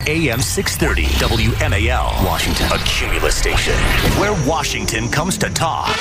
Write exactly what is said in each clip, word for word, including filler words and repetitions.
A M six thirty, W M A L, Washington, a Cumulus station, where Washington comes to talk.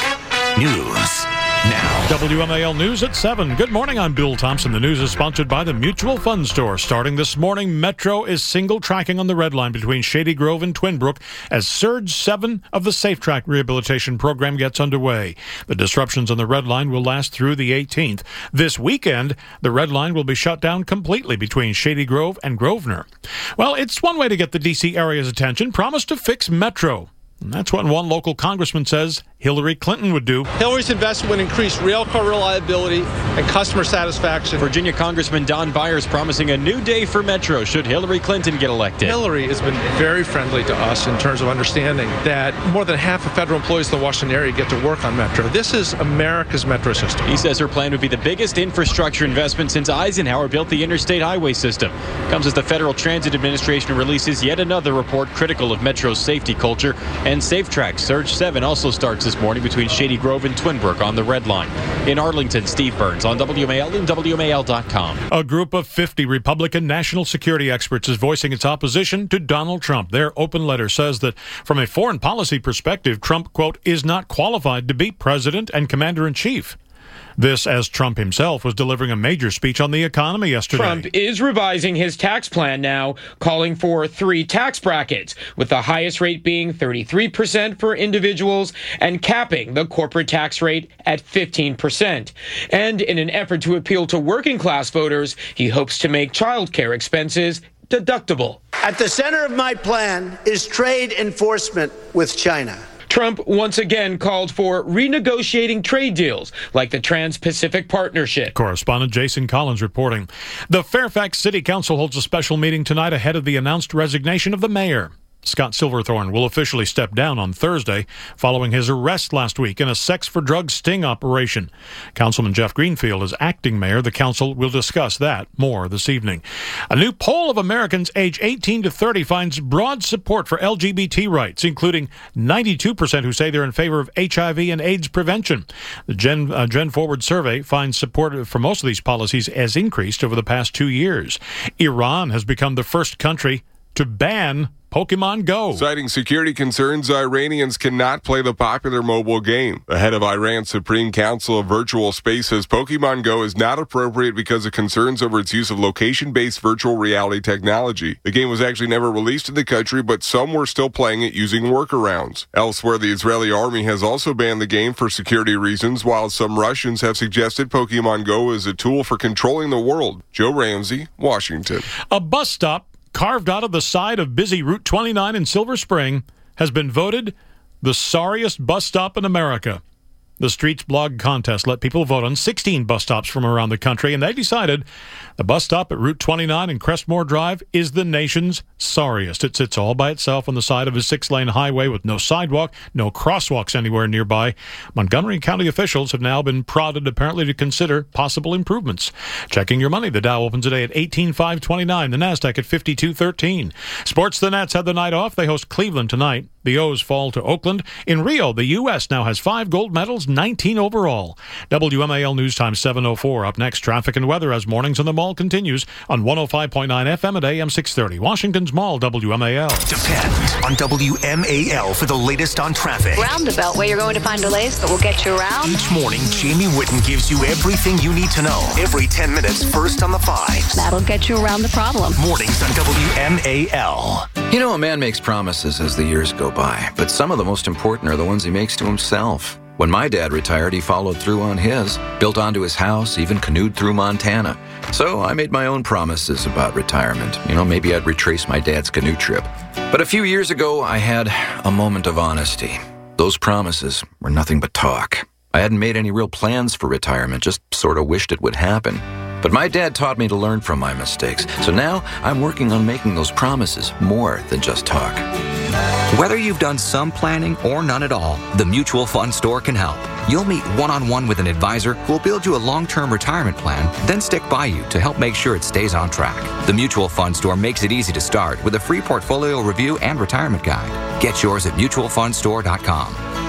News now. W M A L News at seven. Good morning, I'm Bill Thompson. The news is sponsored by the Mutual Fund Store. Starting this morning, Metro is single tracking on the Red Line between Shady Grove and Twin Brook as Surge seven of the Safe Track rehabilitation program gets underway. The disruptions on the Red Line will last through the eighteenth. This weekend, the Red Line will be shut down completely between Shady Grove and Grosvenor. Well, it's one way to get the D C area's attention. Promise to fix Metro. And that's what one local congressman says Hillary Clinton would do. Hillary's investment would increase rail car reliability and customer satisfaction. Virginia Congressman Don Byers promising a new day for Metro should Hillary Clinton get elected. Hillary has been very friendly to us in terms of understanding that more than half of federal employees in the Washington area get to work on Metro. This is America's Metro system. He says her plan would be the biggest infrastructure investment since Eisenhower built the interstate highway system. Comes as the Federal Transit Administration releases yet another report critical of Metro's safety culture. And Safe Track Surge seven also starts this morning between Shady Grove and Twin Brook on the Red Line. In Arlington, Steve Burns on W M A L and W M A L dot com. A group of fifty Republican national security experts is voicing its opposition to Donald Trump. Their open letter says that from a foreign policy perspective, Trump, quote, is not qualified to be president and commander-in-chief. This as Trump himself was delivering a major speech on the economy yesterday. Trump is revising his tax plan now, calling for three tax brackets, with the highest rate being thirty-three percent for individuals and capping the corporate tax rate at fifteen percent. And in an effort to appeal to working-class voters, he hopes to make child care expenses deductible. At the center of my plan is trade enforcement with China. Trump once again called for renegotiating trade deals like the Trans-Pacific Partnership. Correspondent Jason Collins reporting. The Fairfax City Council holds a special meeting tonight ahead of the announced resignation of the mayor. Scott Silverthorne will officially step down on Thursday following his arrest last week in a sex-for-drugs sting operation. Councilman Jeff Greenfield is acting mayor. The council will discuss that more this evening. A new poll of Americans age eighteen to thirty finds broad support for L G B T rights, including ninety-two percent who say they're in favor of H I V and AIDS prevention. The Gen, uh, Gen Forward survey finds support for most of these policies has increased over the past two years. Iran has become the first country to ban Pokemon Go. Citing security concerns, Iranians cannot play the popular mobile game. The head of Iran's Supreme Council of Virtual Space says Pokemon Go is not appropriate because of concerns over its use of location-based virtual reality technology. The game was actually never released in the country, but some were still playing it using workarounds. Elsewhere, the Israeli army has also banned the game for security reasons, while some Russians have suggested Pokemon Go is a tool for controlling the world. Joe Ramsey, Washington. A bus stop carved out of the side of busy Route twenty-nine in Silver Spring has been voted the sorriest bus stop in America. The Streets Blog contest let people vote on sixteen bus stops from around the country, and they decided the bus stop at Route twenty-nine and Crestmore Drive is the nation's sorriest. It sits all by itself on the side of a six-lane highway with no sidewalk, no crosswalks anywhere nearby. Montgomery County officials have now been prodded apparently to consider possible improvements. Checking your money, the Dow opens today at eighteen five twenty-nine, the Nasdaq at fifty-two thirteen. Sports, the Nets had the night off. They host Cleveland tonight. The O's fall to Oakland. In Rio, the U S now has five gold medals, nineteen overall. W M A L News Time seven oh four. Up next, traffic and weather as mornings in the mall continues on one oh five point nine F M at A M six thirty. Washington's Mall, W M A L. Depend on W M A L for the latest on traffic. Roundabout where you're going to find delays, but we'll get you around. Each morning, Jamie Whitten gives you everything you need to know. Every ten minutes, first on the fives. That'll get you around the problem. Mornings on W M A L. You know, a man makes promises as the years go by, but some of the most important are the ones he makes to himself. When my dad retired, he followed through on his, built onto his house, even canoed through Montana. So I made my own promises about retirement. You know, maybe I'd retrace my dad's canoe trip. But a few years ago, I had a moment of honesty. Those promises were nothing but talk. I hadn't made any real plans for retirement, just sort of wished it would happen. But my dad taught me to learn from my mistakes. So now I'm working on making those promises more than just talk. Whether you've done some planning or none at all, the Mutual Fund Store can help. You'll meet one-on-one with an advisor who will build you a long-term retirement plan, then stick by you to help make sure it stays on track. The Mutual Fund Store makes it easy to start with a free portfolio review and retirement guide. Get yours at mutual fund store dot com.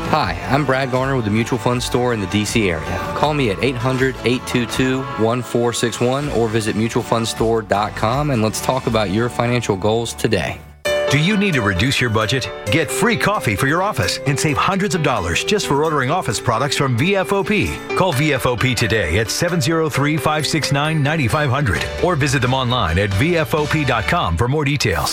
Hi, I'm Brad Garner with the Mutual Fund Store in the D C area. Call me at eight hundred, eight two two, one four six one or visit mutual fund store dot com and let's talk about your financial goals today. Do you need to reduce your budget? Get free coffee for your office and save hundreds of dollars just for ordering office products from V F O P. Call V F O P today at seven oh three, five six nine, nine five zero zero or visit them online at V F O P dot com for more details.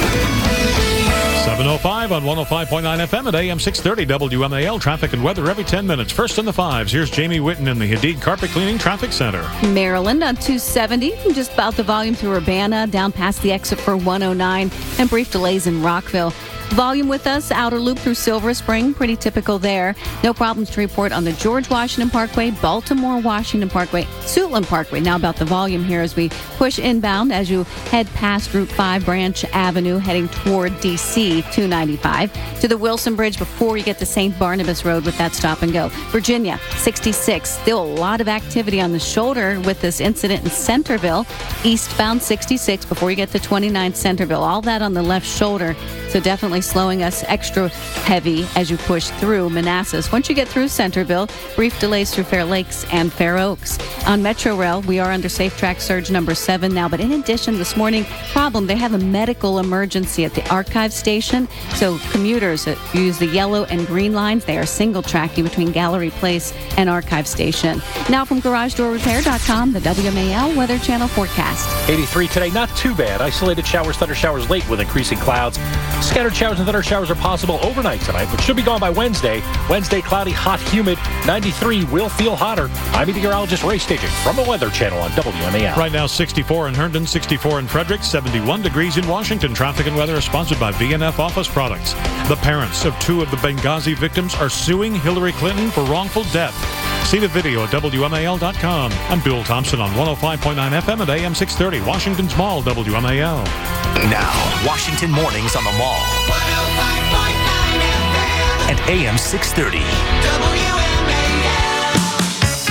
seven oh five on one oh five point nine F M at A M six thirty W M A L. Traffic and weather every ten minutes. First in the fives. Here's Jamie Whitten in the Hadid Carpet Cleaning Traffic Center. Maryland on two seventy. Just about the volume through Urbana, down past the exit for one oh nine, and brief delays in Rockville. Volume with us, outer loop through Silver Spring, pretty typical there. No problems to report on the George Washington Parkway, Baltimore Washington Parkway, Suitland Parkway. Now about the volume here as we push inbound as you head past Route five Branch Avenue, heading toward D C two ninety-five. To the Wilson Bridge before you get to Saint Barnabas Road with that stop and go. Virginia, sixty-six. Still a lot of activity on the shoulder with this incident in Centerville. Eastbound sixty-six before you get to twenty-nine Centerville. All that on the left shoulder. So definitely slowing us extra heavy as you push through Manassas. Once you get through Centerville, brief delays through Fair Lakes and Fair Oaks. On Metro Rail, we are under Safe Track Surge number seven now. But in addition, this morning, problem, they have a medical emergency at the Archive Station. So commuters that use the yellow and green lines, they are single tracking between Gallery Place and Archive Station. Now from garage door repair dot com, the W M A L Weather Channel forecast. eighty-three today, not too bad. Isolated showers, thunder showers late with increasing clouds. Scattered showers and thunder showers are possible overnight tonight, but should be gone by Wednesday. Wednesday, cloudy, hot, humid. ninety-three will feel hotter. I'm meteorologist Ray Staging from the Weather Channel on W M A L. Right now, sixty-four in Herndon, sixty-four in Frederick, seventy-one degrees in Washington. Traffic and weather is sponsored by V N F Office Products. The parents of two of the Benghazi victims are suing Hillary Clinton for wrongful death. See the video at W M A L dot com. I'm Bill Thompson on one oh five point nine F M at A M six thirty. Washington's Mall, W M A L. Now, Washington Mornings on the Mall. one oh five point nine F M. And A M six thirty. W M A L.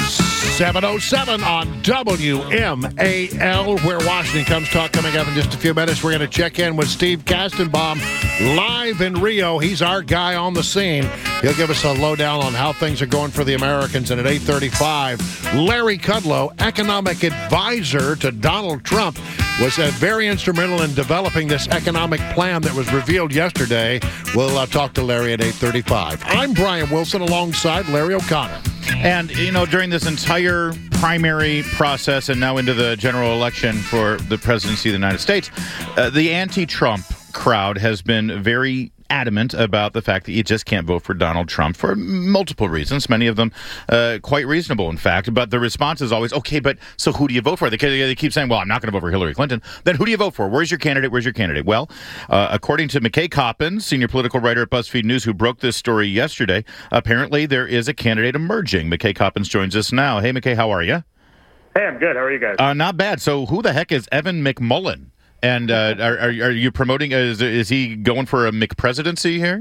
seven oh seven on W M A L, where Washington comes talk. Coming up in just a few minutes, we're going to check in with Steve Kastenbaum live in Rio. He's our guy on the scene. He'll give us a lowdown on how things are going for the Americans. And at eight thirty-five, Larry Kudlow, economic advisor to Donald Trump, was uh, very instrumental in developing this economic plan that was revealed yesterday. We'll uh, talk to Larry at eight thirty-five. I'm Brian Wilson alongside Larry O'Connor. And, you know, during this entire primary process and now into the general election for the presidency of the United States, uh, the anti-Trump crowd has been very adamant about the fact that you just can't vote for Donald Trump for multiple reasons, many of them uh, quite reasonable, in fact. But the response is always, okay, but so who do you vote for? They, they keep saying, well, I'm not going to vote for Hillary Clinton. Then who do you vote for? Where's your candidate? Where's your candidate? Well, uh, according to McKay Coppins, senior political writer at BuzzFeed News, who broke this story yesterday, apparently there is a candidate emerging. McKay Coppins joins us now. Hey, McKay, how are you? Hey, I'm good. How are you guys? Uh, not bad. So who the heck is Evan McMullin? And uh, are, are are you promoting? Uh, is is he going for a McPresidency here?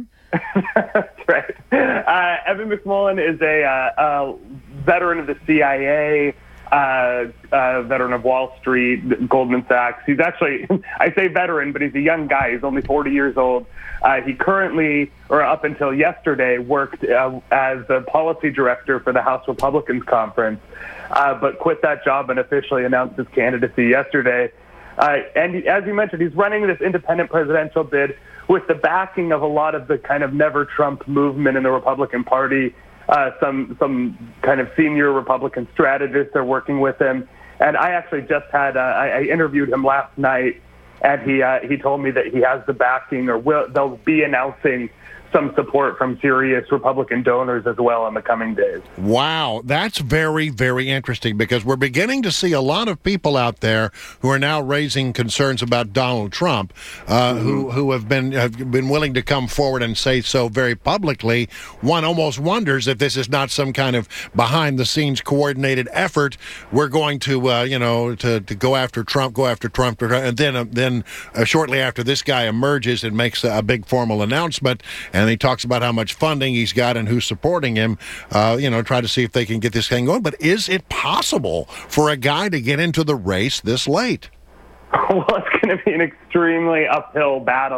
That's right. Uh, Evan McMullin is a, uh, a veteran of the C I A, uh, uh, veteran of Wall Street, Goldman Sachs. He's actually, I say veteran, but he's a young guy. He's only forty years old. Uh, he currently, or up until yesterday, worked uh, as a policy director for the House Republicans Conference, uh, but quit that job and officially announced his candidacy yesterday. Uh, and as you mentioned, he's running this independent presidential bid with the backing of a lot of the kind of never Trump movement in the Republican Party. Uh, some some kind of senior Republican strategists are working with him. And I actually just had, uh, I, I interviewed him last night, and he uh, he told me that he has the backing, or will they'll be announcing some support from serious Republican donors as well in the coming days. Wow, that's very, very interesting, because we're beginning to see a lot of people out there who are now raising concerns about Donald Trump, uh, mm-hmm. who who have been have been willing to come forward and say so very publicly. One almost wonders if this is not some kind of behind-the-scenes coordinated effort. We're going to, uh, you know, to, to go after Trump, go after Trump, and then uh, then uh, shortly after this guy emerges and makes a, a big formal announcement. And he talks about how much funding he's got and who's supporting him, uh, you know, try to see if they can get this thing going. But is it possible for a guy to get into the race this late? Well, it's going to be an extremely uphill battle.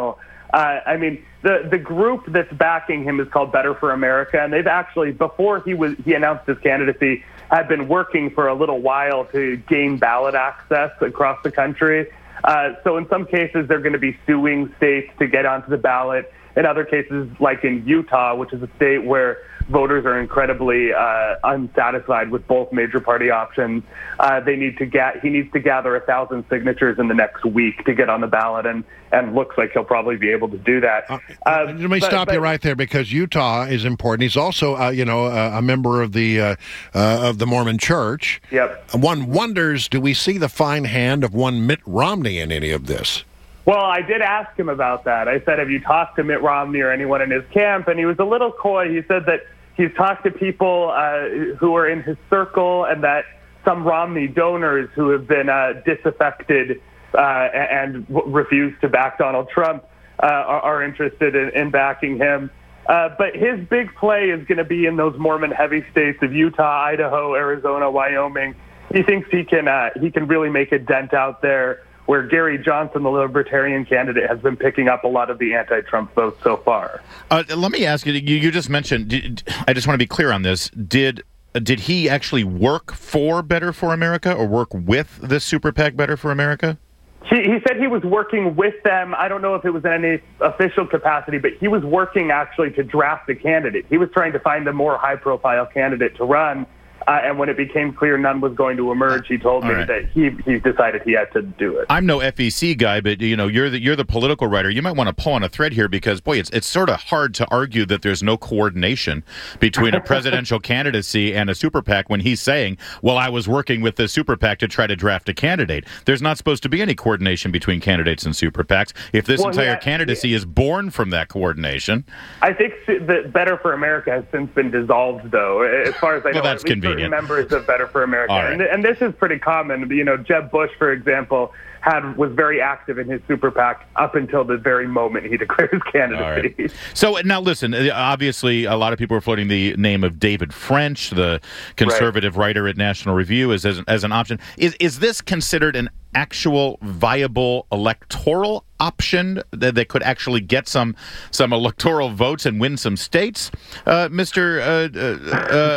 Uh, I mean, the, the group that's backing him is called Better for America, and they've actually, before he was he announced his candidacy, had been working for a little while to gain ballot access across the country. Uh, so in some cases, they're going to be suing states to get onto the ballot. In other cases, like in Utah, which is a state where voters are incredibly uh, unsatisfied with both major party options, uh, they need to get he needs to gather a thousand signatures in the next week to get on the ballot, and and looks like he'll probably be able to do that. Uh, uh, let me but, stop but, you right there, because Utah is important. He's also, uh, you know, a, a member of the uh, uh, of the Mormon Church. Yep. One wonders, do we see the fine hand of one Mitt Romney in any of this? Well, I did ask him about that. I said, have you talked to Mitt Romney or anyone in his camp? And he was a little coy. He said that he's talked to people uh, who are in his circle, and that some Romney donors who have been uh, disaffected uh, and w- refuse to back Donald Trump uh, are, are interested in, in backing him. Uh, but his big play is going to be in those Mormon-heavy states of Utah, Idaho, Arizona, Wyoming. He thinks he can uh, he can really make a dent out there, where Gary Johnson, the Libertarian candidate, has been picking up a lot of the anti-Trump votes so far. Uh, let me ask you, you, you just mentioned, did, I just want to be clear on this, did did he actually work for Better for America or work with this super PAC Better for America? He, he said he was working with them. I don't know if it was in any official capacity, but he was working actually to draft the candidate. He was trying to find a more high-profile candidate to run. Uh, and when it became clear none was going to emerge, he told me right. that he he decided he had to do it. I'm no F E C guy, but you know you're the you're the political writer. You might want to pull on a thread here, because boy, it's it's sort of hard to argue that there's no coordination between a presidential candidacy and a super PAC when he's saying, "Well, I was working with the super PAC to try to draft a candidate." There's not supposed to be any coordination between candidates and super PACs. If this well, entire yeah, candidacy yeah. is born from that coordination, I think that Better for America has since been dissolved, though, as far as I know. Well, that's at least convenient. certain members of Better for America, All right. and, and this is pretty common. You know, Jeb Bush, for example, had was very active in his super PAC up until the very moment he declared his candidacy. Right. So now listen, obviously a lot of people are floating the name of David French, the conservative right. writer at National Review, as, as, as an option. Is, is this considered an actual viable electoral option that, that could actually get some some electoral votes and win some states, uh, Mister Uh, uh,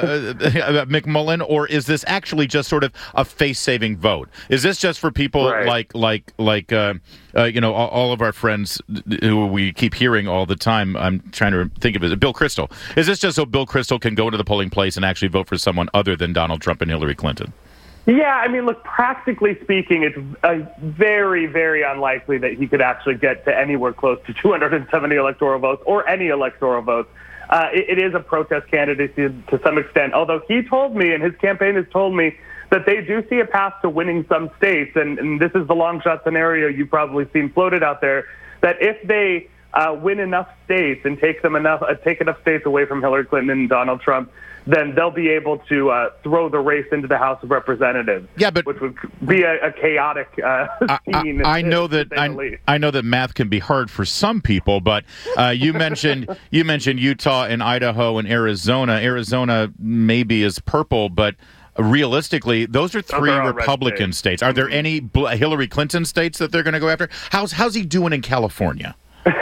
uh, McMullen, or is this actually just sort of a face-saving vote? Is this just for people right. like like like uh, uh, you know all, all of our friends who we keep hearing all the time? I'm trying to think of it. Bill Kristol. Is this just so Bill Kristol can go to the polling place and actually vote for someone other than Donald Trump and Hillary Clinton? Yeah, I mean, look, practically speaking, it's uh, very, very unlikely that he could actually get to anywhere close to two hundred seventy electoral votes or any electoral votes. Uh, it, it is a protest candidacy to some extent, although he told me, and his campaign has told me, that they do see a path to winning some states, and, and this is the long shot scenario you've probably seen floated out there, that if they uh, win enough states and take them enough, uh, take enough states away from Hillary Clinton and Donald Trump, then they'll be able to uh, throw the race into the House of Representatives. Yeah, but which would be a, a chaotic uh, scene. I, I, I know that I, I know that math can be hard for some people, but uh, you mentioned you mentioned Utah and Idaho and Arizona. Arizona maybe is purple, but realistically, those are three those are Republican states. states. Are there any Hillary Clinton states that they're going to go after? How's how's he doing in California?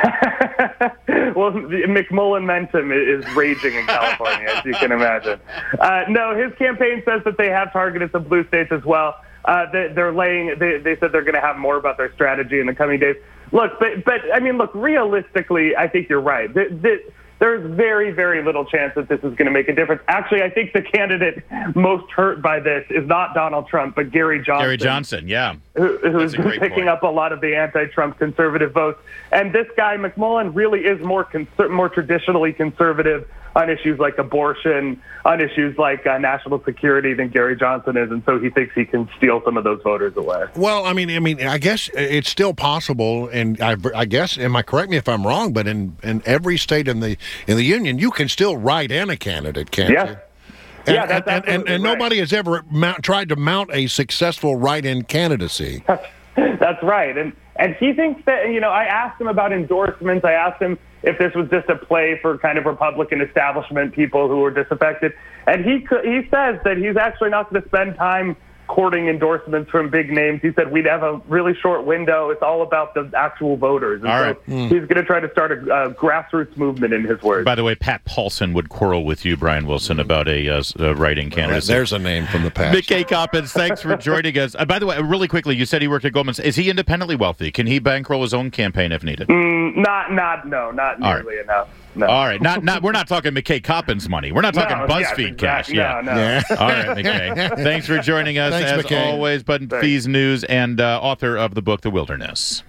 Well, McMullen Mentum is raging in California, as you can imagine. Uh, no, his campaign says that they have targeted some blue states as well. Uh, they, they're laying. They, they said they're going to have more about their strategy in the coming days. Look, but but I mean, look. Realistically, I think you're right. The, the, there's very, very little chance that this is going to make a difference. Actually, I think the candidate most hurt by this is not Donald Trump, but Gary Johnson. Gary Johnson, yeah. Who, who's picking point. up a lot of the anti-Trump conservative votes. And this guy, McMullen, really is more conser- more traditionally conservative on issues like abortion, on issues like uh, national security than Gary Johnson is, and so he thinks he can steal some of those voters away. Well, I mean, I mean, I guess it's still possible, and I, I guess, am I correct me if I'm wrong? But in, in every state in the in the union, you can still write in a candidate, can't yeah. you? And, yeah, that's and, and, and right. nobody has ever mount, tried to mount a successful write-in candidacy. That's right, and and he thinks that, you know, I asked him about endorsements. I asked him if this was just a play for kind of Republican establishment people who were disaffected, and he he says that he's actually not going to spend time courting endorsements from big names. He said we'd have a really short window. It's all about the actual voters. And all so right. Mm. he's going to try to start a uh, grassroots movement, in his words. By the way, Pat Paulson would quarrel with you, Brian Wilson, about a uh, uh, writing candidacy. Right, there's a name from the past. McKay Coppins, thanks for joining us. Uh, by the way, really quickly, you said he worked at Goldman. Is he independently wealthy? Can he bankroll his own campaign if needed? Mm, not, not, no, not nearly right. enough. No. All right, not, not. We're not talking McKay Coppins money. We're not talking No, BuzzFeed yes, cash. exactly. Yeah. No, no. yeah. All right, McKay. Thanks for joining us Thanks, as McKay. always. Button Thanks. Fees News and uh, author of the book The Wilderness.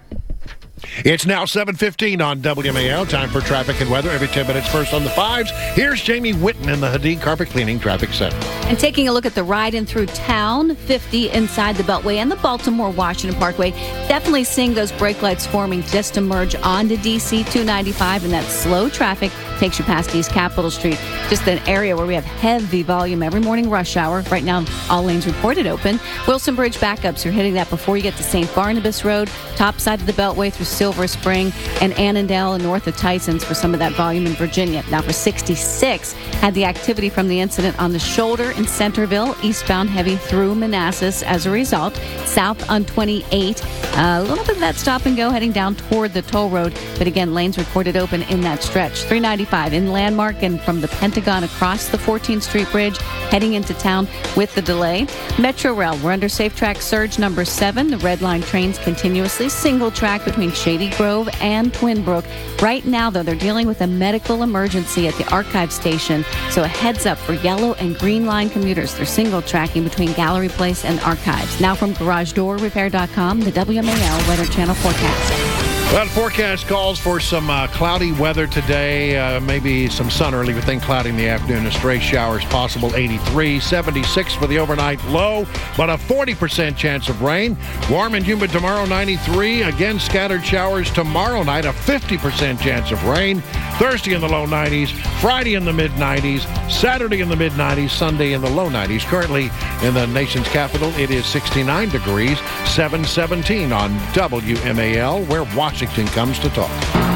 It's now seven fifteen on W M A L. Time for traffic and weather every ten minutes. First on the fives. Here's Jamie Whitten in the Hadid Carpet Cleaning Traffic Center. And taking a look at the ride in through town, fifty inside the Beltway and the Baltimore-Washington Parkway. Definitely seeing those brake lights forming just to merge onto D C two ninety-five, and that slow traffic takes you past East Capitol Street. Just an area where we have heavy volume every morning rush hour. Right now, all lanes reported open. Wilson Bridge backups, you're hitting that before you get to Saint Barnabas Road, top side of the Beltway through Silver Spring and Annandale and north of Tysons for some of that volume in Virginia. Now for sixty-six, had the activity from the incident on the shoulder in Centerville, eastbound heavy through Manassas as a result. South on twenty-eight, uh, a little bit of that stop and go heading down toward the toll road, but again, lanes reported open in that stretch. three ninety-five in Landmark and from the Pentagon across the fourteenth Street Bridge, heading into town with the delay. Metro Rail, we're under safe track surge number seven. The red line trains continuously single track between Shady Grove and Twinbrook. Right now, though, they're dealing with a medical emergency at the Archive Station, so a heads up for yellow and green line commuters. They're single tracking between Gallery Place and Archives. Now from garage door repair dot com, the W M A L Weather Channel forecast. Well, forecast calls for some uh, cloudy weather today. Uh, maybe some sun early, but then cloudy in the afternoon. And stray showers possible. eighty-three, seventy-six for the overnight low, but a forty percent chance of rain. Warm and humid tomorrow, ninety-three. Again, scattered showers tomorrow night, a fifty percent chance of rain. Thursday in the low nineties. Friday in the mid nineties. Saturday in the mid nineties. Sunday in the low nineties. Currently in the nation's capital, it is sixty-nine degrees, seven seventeen on W M A L, where Washington comes to talk.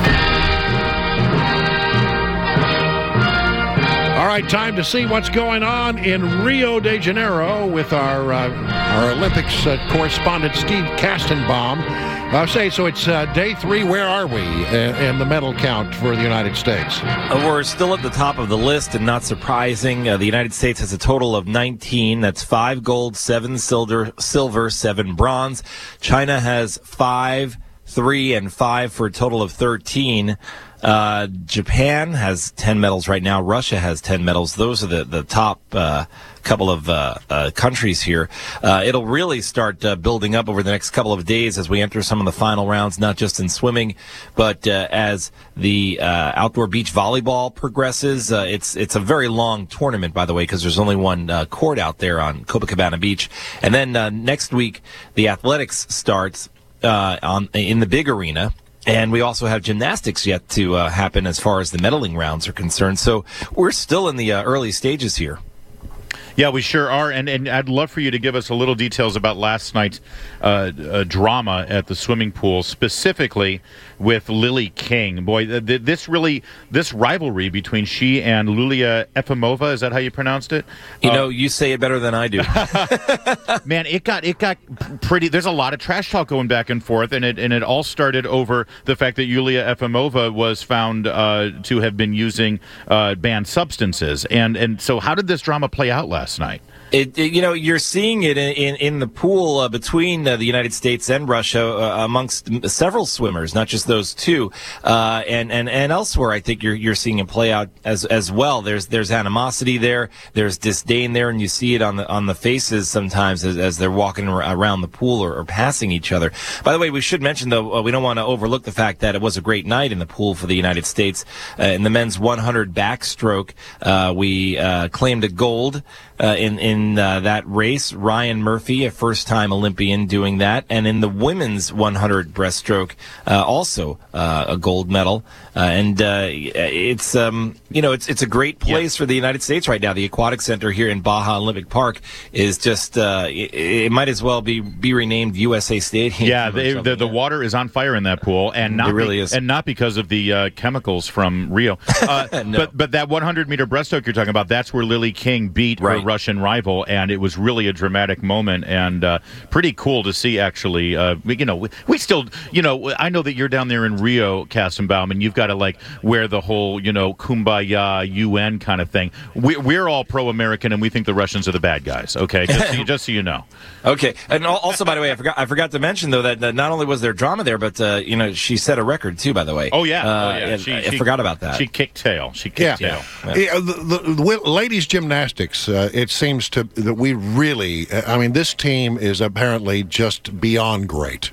All right, time to see what's going on in Rio de Janeiro with our uh, our Olympics uh, correspondent Steve Kastenbaum. I'll say, so it's uh, day three. Where are we uh, in the medal count for the United States? Uh, we're still at the top of the list, and not surprising. Uh, the United States has a total of nineteen. That's five gold, seven silver, silver, seven bronze. China has five, three, and five for a total of thirteen. Uh, Japan has ten medals right now. Russia has ten medals. Those are the, the top uh, couple of uh, uh, countries here. Uh, it'll really start uh, building up over the next couple of days as we enter some of the final rounds, not just in swimming, but uh, as the uh, outdoor beach volleyball progresses. Uh, it's it's a very long tournament, by the way, because there's only one uh, court out there on Copacabana Beach. And then uh, next week, the athletics starts uh, on in the big arena. And we also have gymnastics yet to uh, happen as far as the medaling rounds are concerned. So we're still in the uh, early stages here. Yeah, we sure are, and and I'd love for you to give us a little details about last night's uh, uh, drama at the swimming pool, specifically with Lily King. Boy, th- th- this really, this rivalry between she and Lulia Efimova, is that how you pronounced it? You uh, know, you say it better than I do. Man, it got it got pretty. There's a lot of trash talk going back and forth, and it and it all started over the fact that Yulia Efimova was found uh, to have been using uh, banned substances, and and so how did this drama play out last night? It, it, you know, you're seeing it in, in, in the pool uh, between uh, the United States and Russia uh, amongst several swimmers, not just those two, uh, and, and, and elsewhere. I think you're you're seeing it play out as as well. There's there's animosity there, there's disdain there, and you see it on the on the faces sometimes as, as they're walking around the pool or, or passing each other. By the way, we should mention though uh, we don't want to overlook the fact that it was a great night in the pool for the United States uh, in the men's one hundred backstroke. Uh, we uh, claimed a gold uh, in in. In uh, that race, Ryan Murphy, a first-time Olympian doing that, and in the women's one hundred breaststroke, uh, also uh, a gold medal. Uh, and uh, it's um, you know it's it's a great place yeah. for the United States right now. The Aquatic Center here in Baja Olympic Park is just uh, it, it might as well be be renamed U S A Stadium. Yeah, they, the the water is on fire in that pool, and not it really be, is, and not because of the uh, chemicals from Rio. Uh, no. But but that one hundred meter breaststroke you're talking about, that's where Lily King beat right. her Russian rival. rival, and it was really a dramatic moment and uh, pretty cool to see, actually. Uh, we, you know, we, we still, you know, I know that you're down there in Rio, Kastenbaum, and you've got to, like, wear the whole, you know, kumbaya U N kind of thing. We, we're all pro-American, and we think the Russians are the bad guys, okay? Just, so, just so you know. Okay. And also, by the way, I forgot I forgot to mention, though, that, that not only was there drama there, but, uh, you know, she set a record, too, by the way. Oh, yeah. Uh, oh, yeah. She, I, I she, forgot about that. She kicked tail. She kicked yeah. tail. Yeah. Yeah, the, the, the ladies' gymnastics, uh, it seems to that we really, I mean, this team is apparently just beyond great.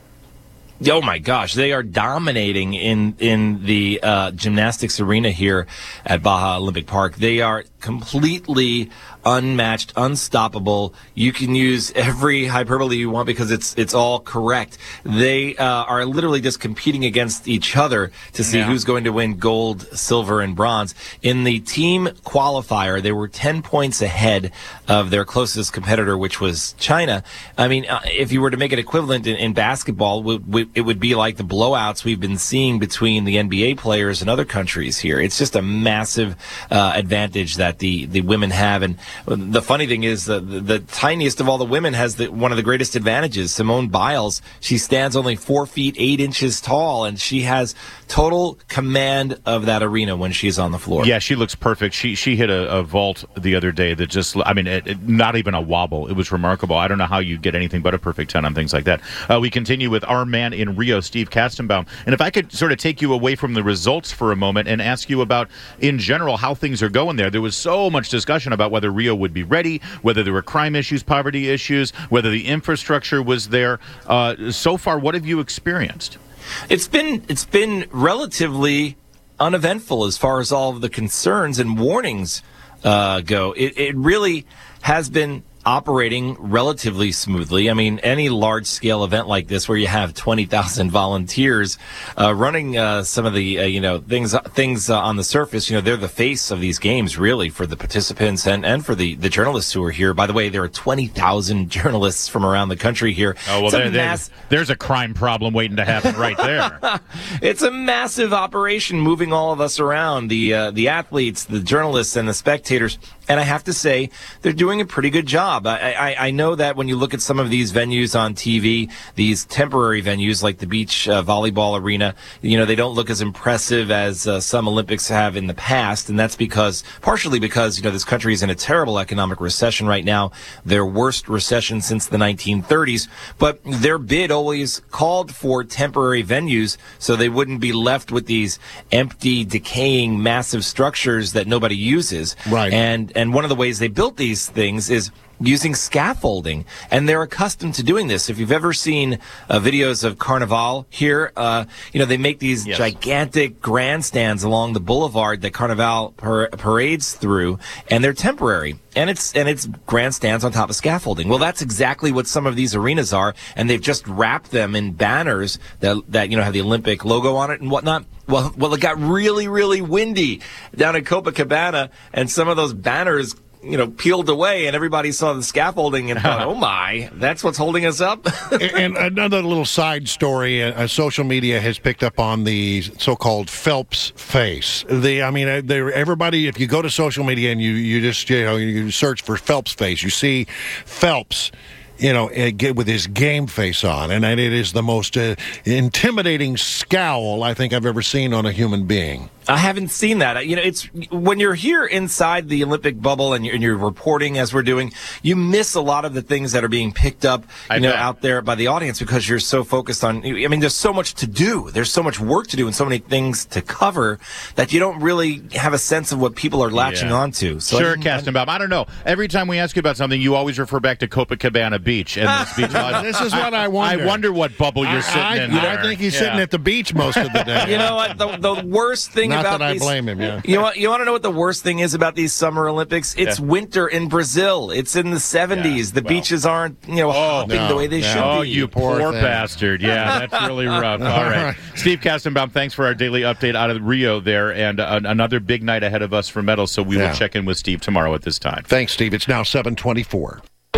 Oh my gosh, they are dominating in in the uh, gymnastics arena here at Baja Olympic Park. They are completely unmatched, unstoppable. You can use every hyperbole you want because it's it's all correct. They uh, are literally just competing against each other to see yeah. who's going to win gold, silver, and bronze. In the team qualifier, they were ten points ahead of their closest competitor, which was China. I mean, uh, if you were to make it equivalent in, in basketball, we, we, it would be like the blowouts we've been seeing between the N B A players and other countries here. It's just a massive uh, advantage that the, the women have. And the funny thing is the, the, the tiniest of all the women has the, one of the greatest advantages. Simone Biles, she stands only four feet, eight inches tall, and she has total command of that arena when she's on the floor. Yeah, she looks perfect. She she hit a, a vault the other day that just, I mean, it, it, not even a wobble. It was remarkable. I don't know how you get anything but a perfect ten on things like that. Uh, we continue with our man in Rio, Steve Kastenbaum. And if I could sort of take you away from the results for a moment and ask you about, in general, how things are going there. There was so much discussion about whether Rio would be ready, whether there were crime issues, poverty issues, whether the infrastructure was there. Uh, so far, what have you experienced? It's been it's been relatively uneventful as far as all of the concerns and warnings uh, go. It, it really has been operating relatively smoothly. I mean, any large-scale event like this where you have twenty thousand volunteers uh, running uh, some of the, uh, you know, things things uh, on the surface, you know, they're the face of these games, really, for the participants and, and for the, the journalists who are here. By the way, there are twenty thousand journalists from around the country here. Oh, well, there, mass- there's a crime problem waiting to happen right there. It's a massive operation moving all of us around, the uh, the athletes, the journalists, and the spectators. And I have to say, they're doing a pretty good job. I, I, I know that when you look at some of these venues on T V, these temporary venues like the beach uh, volleyball arena, you know, they don't look as impressive as uh, some Olympics have in the past. And that's because, partially because, you know, this country is in a terrible economic recession right now, their worst recession since the nineteen thirties. But their bid always called for temporary venues so they wouldn't be left with these empty, decaying, massive structures that nobody uses. Right. And And one of the ways they built these things is using scaffolding, and they're accustomed to doing this. If you've ever seen uh, videos of Carnival here, uh, you know, they make these yes. gigantic grandstands along the boulevard that Carnival par- parades through, and they're temporary. And it's and it's grandstands on top of scaffolding. Well, that's exactly what some of these arenas are, and they've just wrapped them in banners that that you know have the Olympic logo on it and whatnot. Well, well, it got really, really windy down in Copacabana, and some of those banners, you know, peeled away, and everybody saw the scaffolding and thought, oh my, that's what's holding us up. And another little side story, uh, social media has picked up on the so-called Phelps face. The, I mean, uh, everybody, if you go to social media and you, you just, you know, you search for Phelps face, you see Phelps, you know, with his game face on, and it is the most uh, intimidating scowl I think I've ever seen on a human being. I haven't seen that. You know, it's when you're here inside the Olympic bubble and you're, and you're reporting as we're doing, you miss a lot of the things that are being picked up, you I know, bet. out there by the audience because you're so focused on. I mean, there's so much to do. There's so much work to do and so many things to cover that you don't really have a sense of what people are latching yeah. onto. So sure, Kastenbaum. I don't know. Every time we ask you about something, you always refer back to Copacabana Beach and this beach. This is what I wonder. I wonder what bubble you're I, sitting I, in. You know, there. I think he's yeah. sitting at the beach most of the day. You know what? The, the worst thing Not about that I these, blame him. Yeah. You want you want to know what the worst thing is about these Summer Olympics? It's yeah. winter in Brazil. It's in the seventies. Yeah, the well. beaches aren't you know oh, hopping no, the way they no. should oh, be. Oh, you poor, poor bastard! Yeah, that's really rough. All right. All right, Steve Kastenbaum, thanks for our daily update out of Rio there, and uh, another big night ahead of us for medals. So we yeah. will check in with Steve tomorrow at this time. Thanks, Steve. It's now seven twenty-four.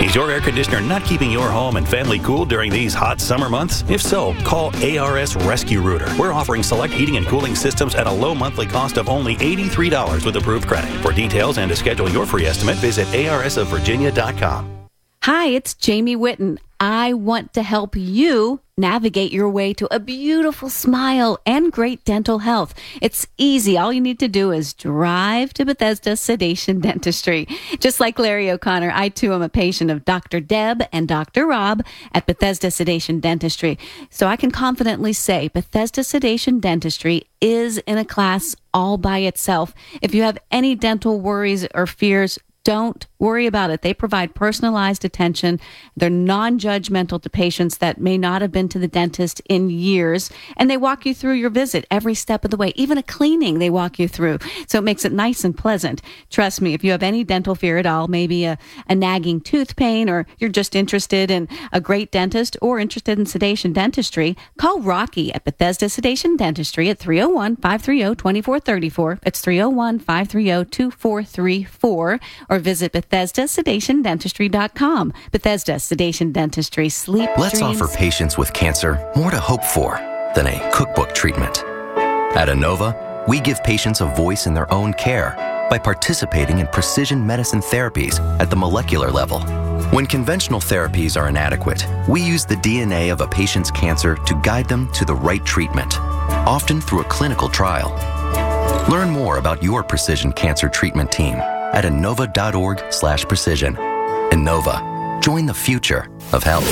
Is your air conditioner not keeping your home and family cool during these hot summer months? If so, call A R S Rescue Rooter. We're offering select heating and cooling systems at a low monthly cost of only eighty-three dollars with approved credit. For details and to schedule your free estimate, visit A R S of Virginia dot com. Hi, it's Jamie Whitten. I want to help you navigate your way to a beautiful smile and great dental health. It's easy. All you need to do is drive to Bethesda Sedation Dentistry. Just like Larry O'Connor, I too am a patient of Doctor Deb and Doctor Rob at Bethesda Sedation Dentistry. So I can confidently say Bethesda Sedation Dentistry is in a class all by itself. If you have any dental worries or fears, don't worry about it. They provide personalized attention. They're non-judgmental to patients that may not have been to the dentist in years. And they walk you through your visit every step of the way. Even a cleaning they walk you through. So it makes it nice and pleasant. Trust me, if you have any dental fear at all, maybe a, a nagging tooth pain, or you're just interested in a great dentist or interested in sedation dentistry, call Rocky at Bethesda Sedation Dentistry at three oh one, five three oh, two four three four. It's three oh one, five three oh, two four three four. Or visit Bethesda Sedation Dentistry dot com. Bethesda Sedation Dentistry. Sleep Let's dreams. offer patients with cancer more to hope for than a cookbook treatment. At Inova, we give patients a voice in their own care by participating in precision medicine therapies at the molecular level. When conventional therapies are inadequate, we use the D N A of a patient's cancer to guide them to the right treatment, often through a clinical trial. Learn more about your precision cancer treatment team at Inova.org slash precision. Inova. Join the future of health.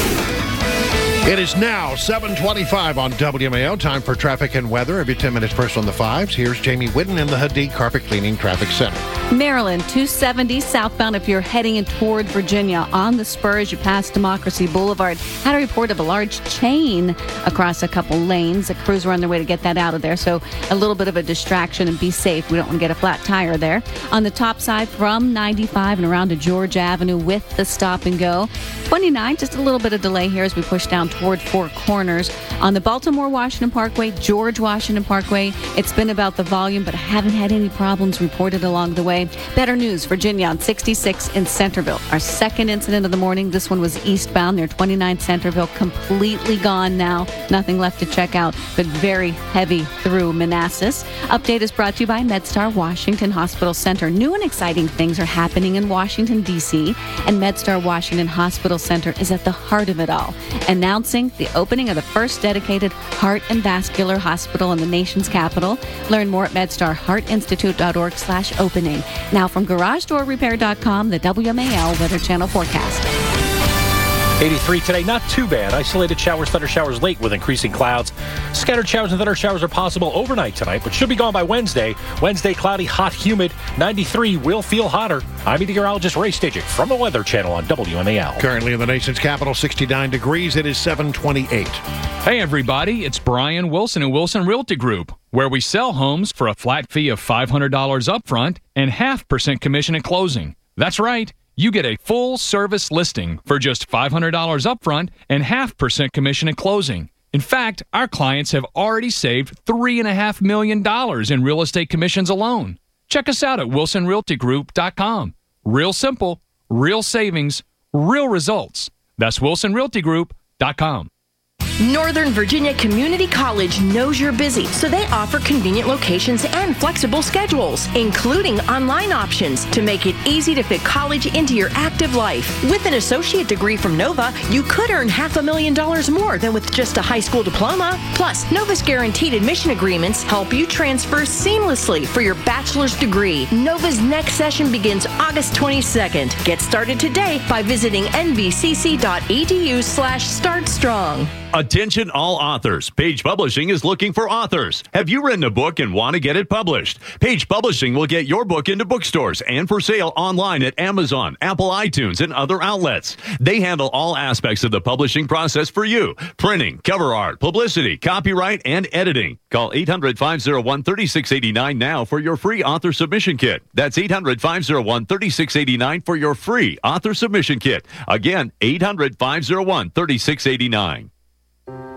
It is now seven twenty-five on W M A O. Time for traffic and weather. Every ten minutes first on the fives. Here's Jamie Whitten in the Hadid Carpet Cleaning Traffic Center. Maryland, two seventy southbound if you're heading in toward Virginia. On the spur as you pass Democracy Boulevard. Had a report of a large chain across a couple lanes. The crews were on their way to get that out of there, so a little bit of a distraction, and be safe. We don't want to get a flat tire there. On the top side from ninety-five and around to George Avenue with the stop and go. twenty-nine, just a little bit of delay here as we push down toward Four Corners. On the Baltimore-Washington Parkway, George-Washington Parkway, it's been about the volume, but I haven't had any problems reported along the way. Better news, Virginia on sixty-six in Centerville. Our second incident of the morning, this one was eastbound near twenty-nine Centerville, completely gone now. Nothing left to check out, but very heavy through Manassas. Update is brought to you by MedStar Washington Hospital Center. New and exciting things are happening in Washington, D C, and MedStar Washington Hospital Center is at the heart of it all, announcing the opening of the first dedicated heart and vascular hospital in the nation's capital. Learn more at medstar heart institute dot org slash opening. Now from garage door repair dot com, the W M A L Weather Channel forecast. eighty-three today, not too bad. Isolated showers, thunder showers late with increasing clouds. Scattered showers and thunder showers are possible overnight tonight, but should be gone by Wednesday. Wednesday, cloudy, hot, humid. ninety-three will feel hotter. I'm meteorologist Ray Stajic from the Weather Channel on W M A L. Currently in the nation's capital, sixty-nine degrees. It is seven twenty-eight. Hey, everybody. It's Brian Wilson and Wilson Realty Group, where we sell homes for a flat fee of five hundred dollars upfront and half percent commission at closing. That's right. You get a full service listing for just five hundred dollars upfront and half percent commission at closing. In fact, our clients have already saved three point five million dollars in real estate commissions alone. Check us out at wilson realty group dot com. Real simple, real savings, real results. That's wilson realty group dot com. Northern Virginia Community College knows you're busy, so they offer convenient locations and flexible schedules, including online options to make it easy to fit college into your active life. With an associate degree from Nova, you could earn half a million dollars more than with just a high school diploma. Plus, Nova's guaranteed admission agreements help you transfer seamlessly for your bachelor's degree. Nova's next session begins August twenty-second. Get started today by visiting n v c c dot e d u slash start strong. Attention all authors. Page Publishing is looking for authors. Have you written a book and want to get it published? Page Publishing will get your book into bookstores and for sale online at Amazon, Apple iTunes, and other outlets. They handle all aspects of the publishing process for you. Printing, cover art, publicity, copyright, and editing. Call eight hundred, five oh one, three six eight nine now for your free author submission kit. That's eight hundred, five oh one, three six eight nine for your free author submission kit. Again, eight hundred, five oh one, three six eight nine.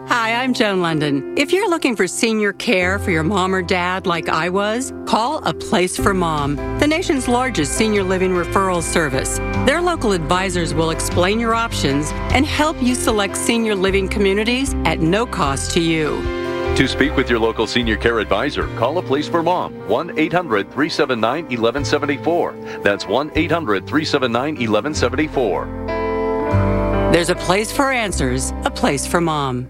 Hi, I'm Joan London. If you're looking for senior care for your mom or dad like I was, call A Place for Mom, the nation's largest senior living referral service. Their local advisors will explain your options and help you select senior living communities at no cost to you. To speak with your local senior care advisor, call A Place for Mom, one eight hundred three seven nine one one seven four. That's one eight hundred three seven nine one one seven four. There's a place for answers, a place for Mom.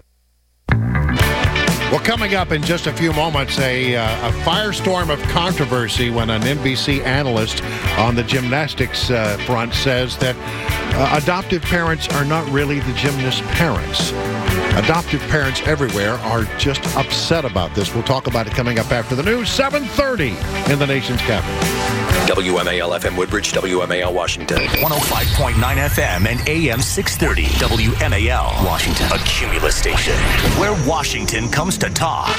Well, coming up in just a few moments, a, uh, a firestorm of controversy when an N B C analyst on the gymnastics uh, front says that uh, adoptive parents are not really the gymnast parents. Adoptive parents everywhere are just upset about this. We'll talk about it coming up after the news, seven thirty in the nation's capital. W M A L F M Woodbridge, W M A L Washington. one oh five point nine F M and A M six thirty. W M A L Washington. A Cumulus station where Washington comes to talk.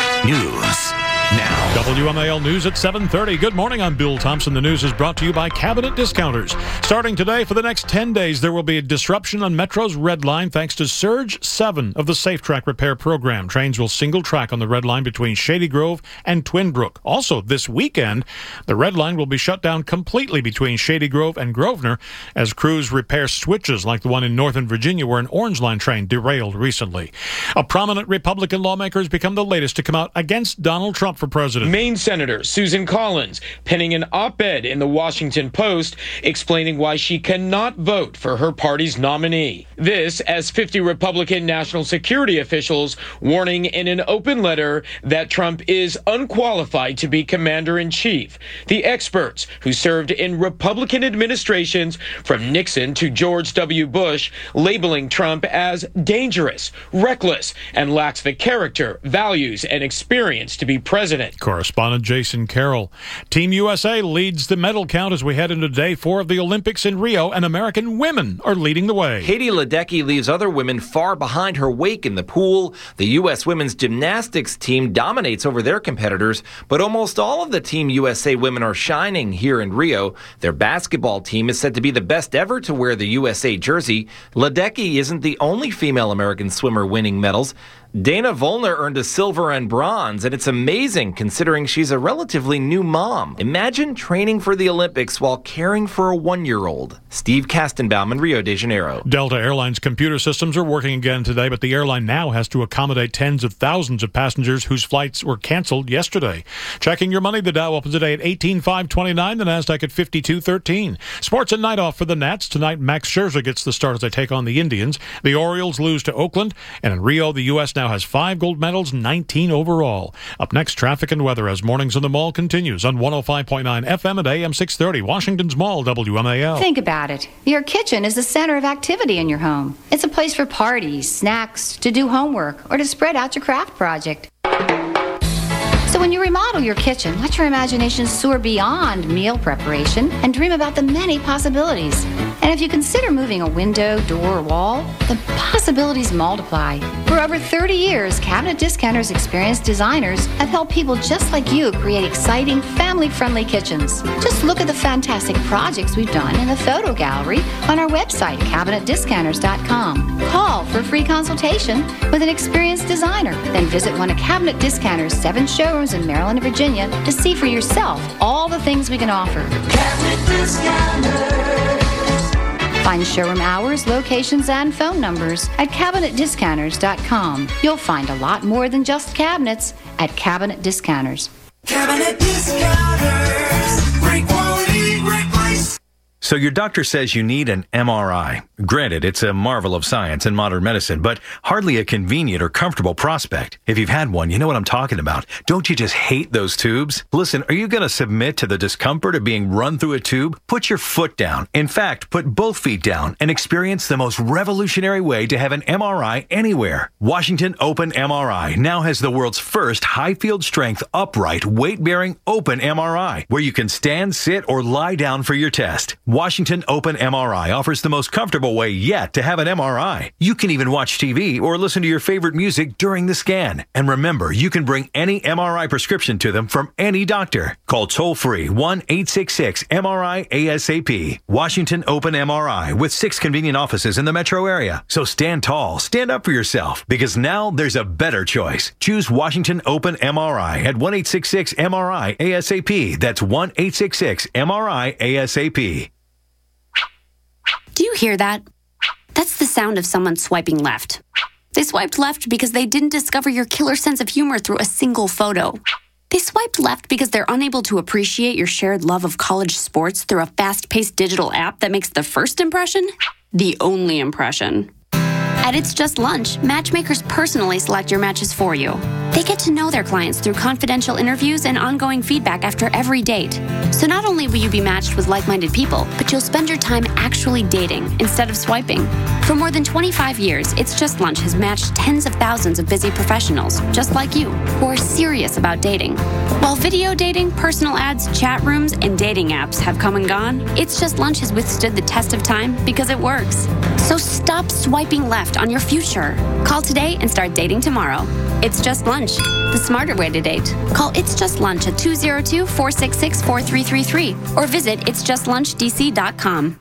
News now. W M A L News at seven thirty. Good morning, I'm Bill Thompson. The news is brought to you by Cabinet Discounters. Starting today, for the next ten days, there will be a disruption on Metro's Red Line thanks to Surge seven of the Safe Track Repair Program. Trains will single track on the Red Line between Shady Grove and Twin Brook. Also, this weekend, the Red Line will be shut down completely between Shady Grove and Grosvenor as crews repair switches like the one in Northern Virginia where an Orange Line train derailed recently. A prominent Republican lawmaker has become the latest to come out against Donald Trump for president. Maine Senator Susan Collins penning an op-ed in the Washington Post explaining why she cannot vote for her party's nominee. This as fifty Republican national security officials warning in an open letter that Trump is unqualified to be commander-in-chief. The experts who served in Republican administrations from Nixon to George W. Bush labeling Trump as dangerous, reckless, and lacks the character, values, and experience to be president. Correspondent Jason Carroll. Team U S A leads the medal count as we head into day four of the Olympics in Rio, and American women are leading the way. Katie Ledecky leaves other women far behind her wake in the pool. The U S women's gymnastics team dominates over their competitors, but almost all of the Team U S A women are shining here in Rio. Their basketball team is said to be the best ever to wear the U S A jersey. Ledecky isn't the only female American swimmer winning medals. Dana Vollner earned a silver and bronze, and it's amazing considering she's a relatively new mom. Imagine training for the Olympics while caring for a one-year-old. Steve Kastenbaum in Rio de Janeiro. Delta Airlines computer systems are working again today, but the airline now has to accommodate tens of thousands of passengers whose flights were canceled yesterday. Checking your money, the Dow opens today at eighteen five twenty-nine, the Nasdaq at fifty-two thirteen. Sports and night off for the Nats. Tonight, Max Scherzer gets the start as they take on the Indians. The Orioles lose to Oakland, and in Rio, the U S now has five gold medals, nineteen overall. Up next, traffic and weather as Mornings in the Mall continues on one oh five point nine F M and A M six thirty. Washington's Mall, W M A L. Think about it. Your kitchen is the center of activity in your home. It's a place for parties, snacks, to do homework, or to spread out your craft project. So when you remodel your kitchen, let your imagination soar beyond meal preparation and dream about the many possibilities. And if you consider moving a window, door, or wall, the possibilities multiply. For over thirty years, Cabinet Discounters' experienced designers have helped people just like you create exciting, family-friendly kitchens. Just look at the fantastic projects we've done in the photo gallery on our website, cabinet discounters dot com. Call for a free consultation with an experienced designer. Then visit one of Cabinet Discounters' seven showrooms in Maryland and Virginia to see for yourself all the things we can offer. Cabinet Discounters. Find showroom hours, locations, and phone numbers at cabinet discounters dot com. You'll find a lot more than just cabinets at Cabinet Discounters. Cabinet Discounters. Great quality, great price. So your doctor says you need an M R I. Granted, it's a marvel of science and modern medicine, but hardly a convenient or comfortable prospect. If you've had one, you know what I'm talking about. Don't you just hate those tubes? Listen, are you going to submit to the discomfort of being run through a tube? Put your foot down. In fact, put both feet down and experience the most revolutionary way to have an M R I anywhere. Washington Open M R I now has the world's first high field strength, upright, weight-bearing open M R I, where you can stand, sit, or lie down for your test. Washington Open M R I offers the most comfortable way yet to have an M R I. You can even watch T V or listen to your favorite music during the scan. And remember, you can bring any M R I prescription to them from any doctor. Call toll-free one eight six six M R I A S A P. Washington Open M R I with six convenient offices in the metro area. So stand tall, stand up for yourself, because now there's a better choice. Choose Washington Open M R I at one eight six six M R I A S A P. That's one eight six six M R I A S A P. Do you hear that? That's the sound of someone swiping left. They swiped left because they didn't discover your killer sense of humor through a single photo. They swiped left because they're unable to appreciate your shared love of college sports through a fast-paced digital app that makes the first impression the only impression. At It's Just Lunch, matchmakers personally select your matches for you. They get to know their clients through confidential interviews and ongoing feedback after every date. So not only will you be matched with like-minded people, but you'll spend your time actually dating instead of swiping. For more than twenty-five years, It's Just Lunch has matched tens of thousands of busy professionals, just like you, who are serious about dating. While video dating, personal ads, chat rooms, and dating apps have come and gone, It's Just Lunch has withstood the test of time because it works. So stop swiping left on your future. Call today and start dating tomorrow. It's Just Lunch, the smarter way to date. Call It's Just Lunch at two oh two, four six six, four three three three or visit its just lunch d c dot com.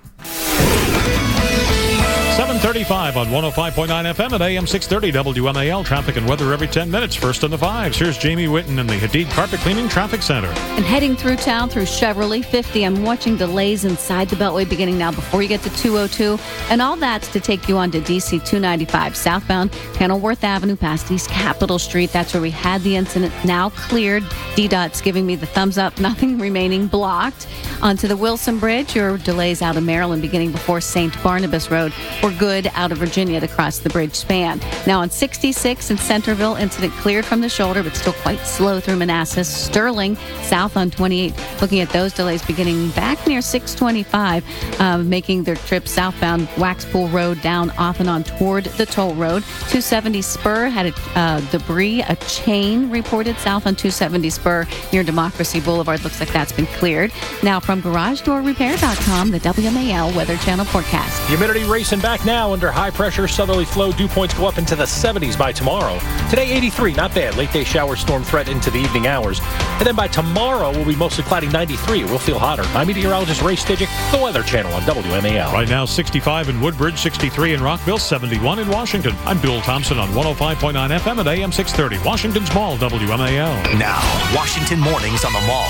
seven thirty-five on one oh five point nine F M at A M six thirty W M A L. Traffic and weather every ten minutes. First on the fives. Here's Jamie Whitten in the Hadid Carpet Cleaning Traffic Center. And heading through town through Chevrolet fifty, I'm watching delays inside the Beltway beginning now before you get to two oh two. And all that's to take you on to D C two ninety-five southbound Kenilworth Avenue past East Capitol Street. That's where we had the incident. Now cleared. D DOT's giving me the thumbs up. Nothing remaining blocked. Onto the Wilson Bridge. Your delays out of Maryland beginning before Saint Barnabas Road. We're good out of Virginia to cross the bridge span. Now on sixty-six in Centerville, incident cleared from the shoulder, but still quite slow through Manassas. Sterling, south on twenty-eight, looking at those delays beginning back near six twenty-five, uh, making their trip southbound Waxpool Road down off and on toward the toll road. two seventy Spur had a uh, debris, a chain reported south on two seventy Spur near Democracy Boulevard. Looks like that's been cleared. Now from garage door repair dot com, the W M A L Weather Channel forecast. Humidity racing back now under high pressure. Southerly flow. Dew points go up into the seventies by tomorrow. Today, eighty-three. Not bad. Late day shower storm threat into the evening hours. And then by tomorrow, we'll be mostly cloudy, ninety-three. We'll feel hotter. I'm meteorologist Ray Stidgick, the Weather Channel on W M A L. Right now, sixty-five in Woodbridge, sixty-three in Rockville, seventy-one in Washington. I'm Bill Thompson on one oh five point nine F M at A M six thirty. Washington's Mall, W M A L. Now, Washington Mornings on the Mall.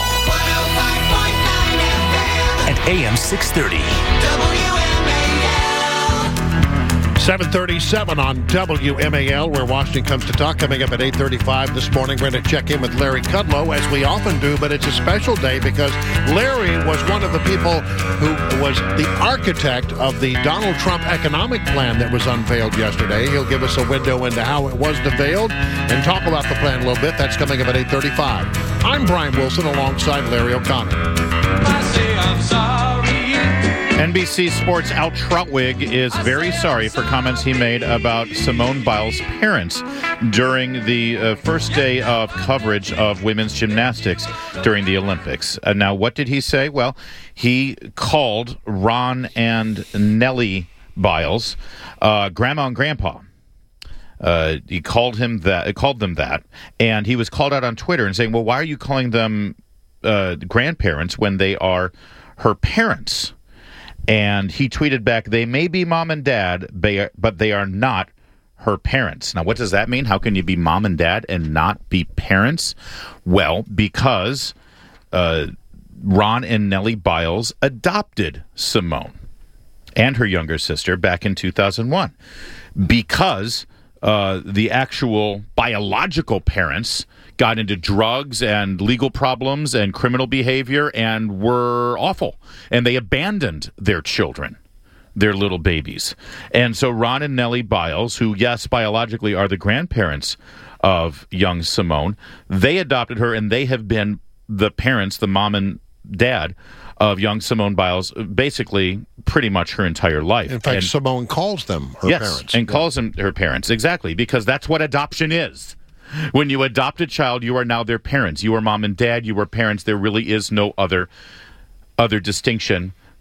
At A M six thirty. seven thirty-seven on W M A L, where Washington comes to talk. Coming up at eight thirty-five this morning, we're going to check in with Larry Kudlow, as we often do, but it's a special day because Larry was one of the people who was the architect of the Donald Trump economic plan that was unveiled yesterday. He'll give us a window into how it was unveiled and talk about the plan a little bit. That's coming up at eight thirty-five. I'm Brian Wilson alongside Larry O'Connor. I say I'm sorry. N B C Sports' Al Trautwig is very sorry for comments he made about Simone Biles' parents during the uh, first day of coverage of women's gymnastics during the Olympics. Uh, now, what did he say? Well, he called Ron and Nellie Biles uh, grandma and grandpa. Uh, he called him that. Called them that, and he was called out on Twitter and saying, "Well, why are you calling them uh, grandparents when they are her parents?" And he tweeted back, "They may be mom and dad, but they are not her parents." Now, what does that mean? How can you be mom and dad and not be parents? Well, because uh, Ron and Nellie Biles adopted Simone and her younger sister back in two thousand one. Because uh, the actual biological parents got into drugs and legal problems and criminal behavior and were awful. And they abandoned their children, their little babies. And so Ron and Nellie Biles, who, yes, biologically are the grandparents of young Simone, they adopted her, and they have been the parents, the mom and dad, of young Simone Biles, basically pretty much her entire life. In fact, and, Simone calls them her yes, parents. and yeah. calls them her parents, exactly, because that's what adoption is. When you adopt a child, you are now their parents. You are mom and dad. You are parents. There really is no other other distinction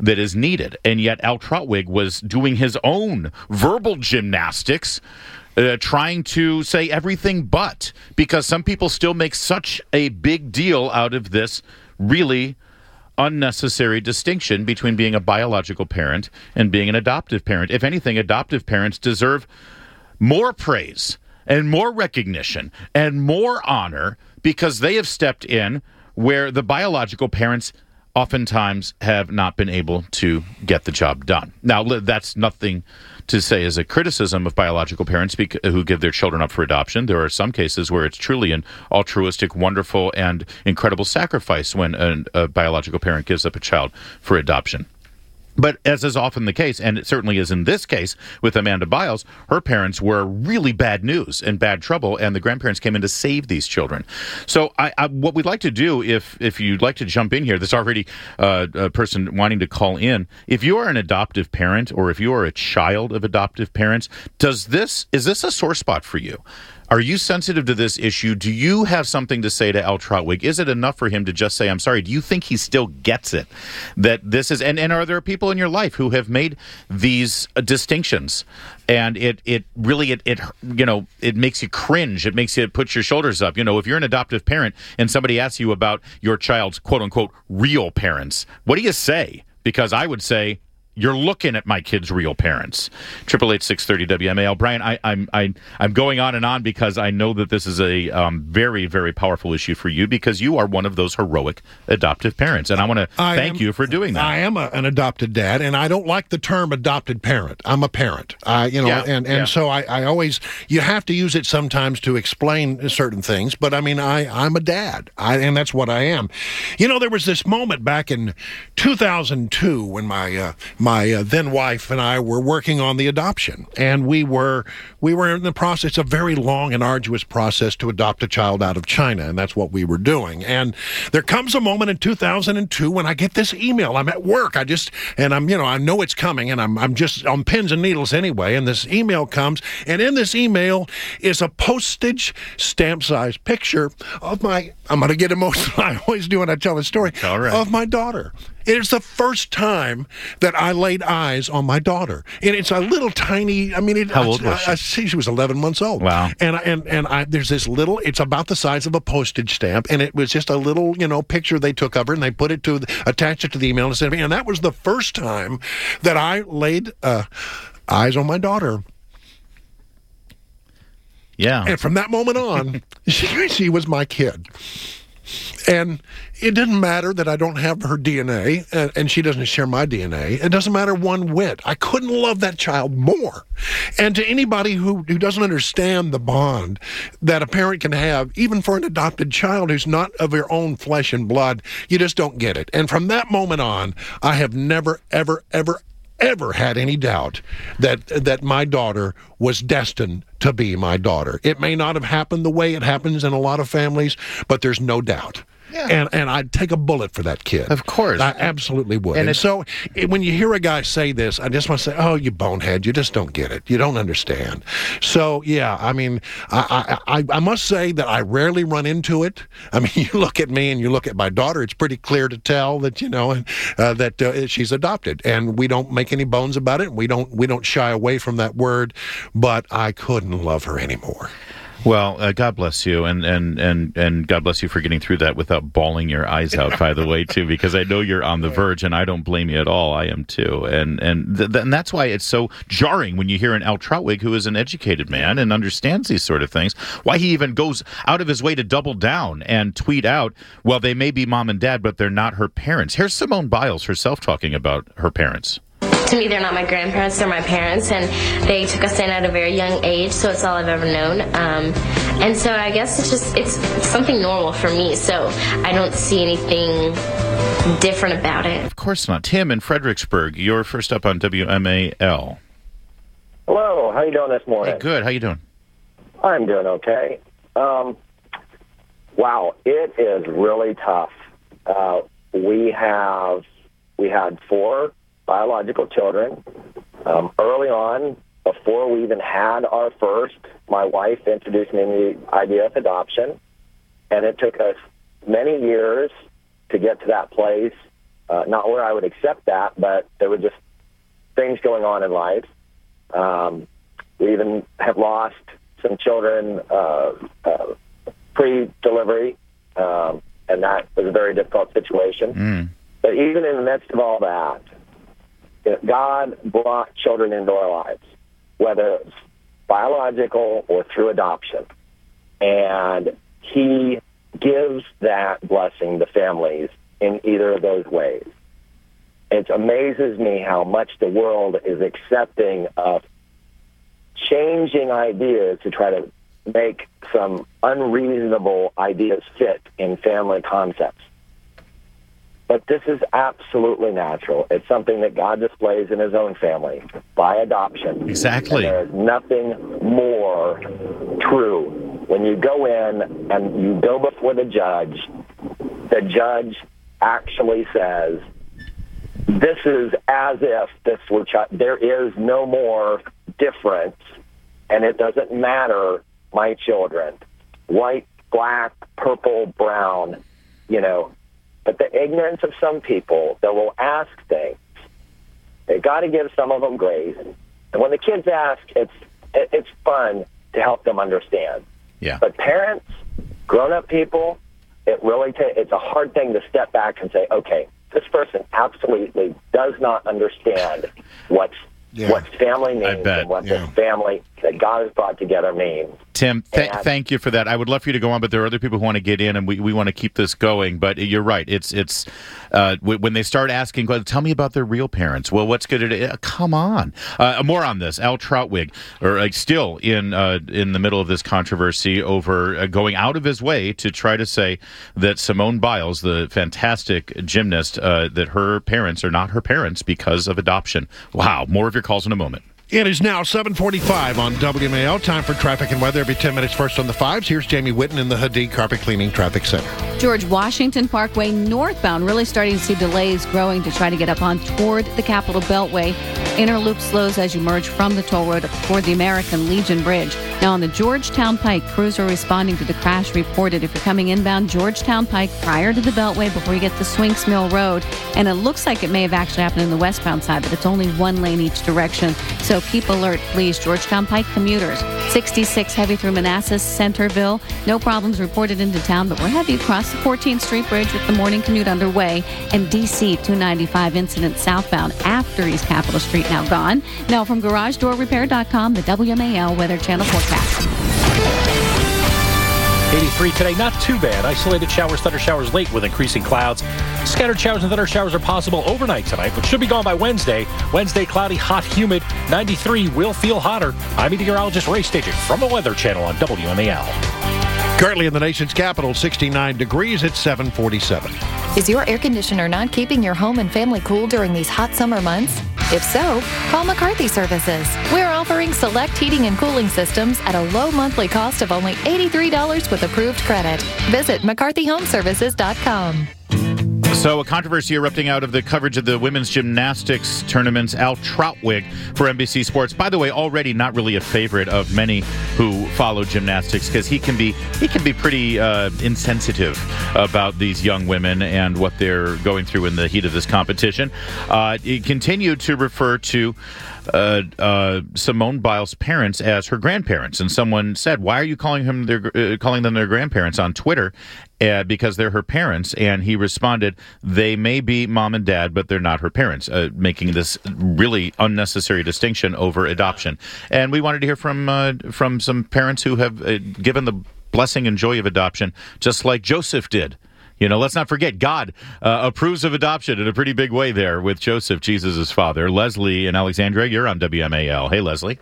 that is needed. And yet Al Trautwig was doing his own verbal gymnastics, uh, trying to say everything but, because some people still make such a big deal out of this really unnecessary distinction between being a biological parent and being an adoptive parent. If anything, adoptive parents deserve more praise and more recognition and more honor because they have stepped in where the biological parents oftentimes have not been able to get the job done. Now, that's nothing to say as a criticism of biological parents bec- who give their children up for adoption. There are some cases where it's truly an altruistic, wonderful, and incredible sacrifice when a, a biological parent gives up a child for adoption. But as is often the case, and it certainly is in this case with Amanda Biles, her parents were really bad news and bad trouble, and the grandparents came in to save these children. So I, I, what we'd like to do, if if you'd like to jump in here, there's already uh, a person wanting to call in. If you are an adoptive parent or if you are a child of adoptive parents, does this is this a sore spot for you? Are you sensitive to this issue? Do you have something to say to Al Trautwig? Is it enough for him to just say, I'm sorry? Do you think he still gets it? That this is, and, and are there people in your life who have made these uh, distinctions? And it, it really, it, it, you know, it makes you cringe. It makes you put your shoulders up. You know, if you're an adoptive parent and somebody asks you about your child's quote unquote real parents, what do you say? Because I would say, you're looking at my kid's real parents. Triple eight six thirty W M A L. Brian, I, I'm I, I'm going on and on because I know that this is a um, very very powerful issue for you because you are one of those heroic adoptive parents, and I want to thank am, you for doing that. I am a, an adopted dad, and I don't like the term adopted parent. I'm a parent. I you know, Yeah, and and yeah. so I, I always you have to use it sometimes to explain certain things. But I mean, I I'm a dad, I, and that's what I am. You know, there was this moment back in two thousand two when my uh, My uh, then wife and I were working on the adoption, and we were we were in the process, a very long and arduous process to adopt a child out of China, and that's what we were doing. And there comes a moment in two thousand two when I get this email. I'm at work, I just and I'm you know I know it's coming, and I'm I'm just on pins and needles anyway. And this email comes, and in this email is a postage stamp size picture of my. I'm going to get emotional. I always do when I tell the story All right. of my daughter. It is the first time that I laid eyes on my daughter, and it's a little tiny. I mean, it, How old was I, I, see she was eleven months old. Wow! And I- and and I, there's this little. It's about the size of a postage stamp, and it was just a little, you know, picture they took of her, and they put it to attach it to the email and sent me. And that was the first time that I laid uh, eyes on my daughter. Yeah. And from that moment on, she, she was my kid. And it didn't matter that I don't have her D N A, and, and she doesn't share my D N A. It doesn't matter one whit. I couldn't love that child more. And to anybody who, who doesn't understand the bond that a parent can have, even for an adopted child who's not of your own flesh and blood, you just don't get it. And from that moment on, I have never, ever, ever, ever had any doubt that that my daughter was destined to be my daughter. It may not have happened the way it happens in a lot of families, but there's no doubt. Yeah. And and I'd take a bullet for that kid. Of course. I absolutely would. And And, it's- so it, when you hear a guy say this, I just want to say, oh, you bonehead, you just don't get it. You don't understand. So, yeah, I mean, I, I, I, I must say that I rarely run into it. I mean, you look at me and you look at my daughter, it's pretty clear to tell that, you know, uh, that uh, she's adopted. And we don't make any bones about it. We don't, we don't shy away from that word, but I couldn't love her anymore. Well, uh, God bless you, and, and, and, and God bless you for getting through that without bawling your eyes out, by the way, too, because I know you're on the verge, and I don't blame you at all. I am, too. And and, th- th- and that's why it's so jarring when you hear an Al Trautwig, who is an educated man and understands these sort of things, why he even goes out of his way to double down and tweet out, well, they may be mom and dad, but they're not her parents. Here's Simone Biles herself talking about her parents. To me, they're not my grandparents, they're my parents, and they took us in at a very young age, so it's all I've ever known. Um, and so I guess it's just, it's, it's something normal for me, so I don't see anything different about it. Of course not. Tim in Fredericksburg, you're first up on W M A L. Hello, how you doing this morning? Hey, good. How you doing? I'm doing okay. Um, wow, it is really tough. Uh, we have, we had four biological children. Um, early on, before we even had our first, my wife introduced me to the idea of adoption, and it took us many years to get to that place uh, not where I would accept that, but there were just things going on in life. Um, we even have lost some children uh, uh, pre-delivery, um, and that was a very difficult situation. Mm. But even in the midst of all that, God brought children into our lives, whether it's biological or through adoption. And he gives that blessing to families in either of those ways. It amazes me how much the world is accepting of changing ideas to try to make some unreasonable ideas fit in family concepts. But this is absolutely natural. It's something that God displays in his own family by adoption. Exactly. And there is nothing more true. When you go in and you go before the judge, the judge actually says, this is as if this were child. There is no more difference, and it doesn't matter, my children, white, black, purple, brown, you know. But the ignorance of some people that will ask things, they got to give some of them grace. And when the kids ask, it's it, it's fun to help them understand. Yeah. But parents, grown-up people, it really ta- it's a hard thing to step back and say, okay, this person absolutely does not understand what's Yeah. what family means bet, and what yeah. this family that God has brought together means. Tim, th- And- thank you for that. I would love for you to go on, but there are other people who want to get in, and we, we want to keep this going. But you're right. It's it's uh, w- when they start asking, tell me about their real parents. Well, what's good at uh, come on. Uh, more on this. Al Trautwig, or uh, still in uh, in the middle of this controversy over uh, going out of his way to try to say that Simone Biles, the fantastic gymnast, uh, that her parents are not her parents because of adoption. Wow. More of your calls in a moment. It is now seven forty-five on W M A L. Time for traffic and weather. Every ten minutes first on the fives. Here's Jamie Whitten in the Hadid Carpet Cleaning Traffic Center. George Washington Parkway northbound, really starting to see delays growing to try to get up on toward the Capitol Beltway. Inner loop slows as you merge from the toll road toward the American Legion Bridge. Now on the Georgetown Pike, crews are responding to the crash reported. If you're coming inbound Georgetown Pike prior to the Beltway before you get to Swinks Mill Road, and it looks like it may have actually happened in the westbound side, but it's only one lane each direction. So keep alert, please. Georgetown Pike commuters. sixty-six heavy through Manassas, Centerville. No problems reported into town, but we're heavy across the fourteenth Street Bridge with the morning commute underway. And D C two ninety-five incident southbound after East Capitol Street now gone. Now from garage door repair dot com, the W M A L Weather Channel forecast. eighty-three today, not too bad. Isolated showers, thunder showers late with increasing clouds. Scattered showers and thunder showers are possible overnight tonight, but should be gone by Wednesday. Wednesday, cloudy, hot, humid. ninety-three will feel hotter. I'm meteorologist Ray Staging from the Weather Channel on W M A L. Currently in the nation's capital, sixty-nine degrees at seven forty-seven. Is your air conditioner not keeping your home and family cool during these hot summer months? If so, call McCarthy Services. We're offering select heating and cooling systems at a low monthly cost of only eighty-three dollars with approved credit. Visit McCarthy Home Services dot com. So a controversy erupting out of the coverage of the women's gymnastics tournaments. Al Trautwig for N B C Sports. By the way, already not really a favorite of many who follow gymnastics because he can be he can be pretty uh, insensitive about these young women and what they're going through in the heat of this competition. Uh, he continued to refer to Uh, uh, Simone Biles' parents as her grandparents, and someone said, "Why are you calling him their uh, calling them their grandparents on Twitter?" Uh, because they're her parents, and he responded, "They may be mom and dad, but they're not her parents," uh, making this really unnecessary distinction over adoption. And we wanted to hear from uh, from some parents who have uh, given the blessing and joy of adoption, just like Joseph did. You know, let's not forget, God uh, approves of adoption in a pretty big way there with Joseph, Jesus' father. Leslie in Alexandria, you're on W M A L. Hey, Leslie.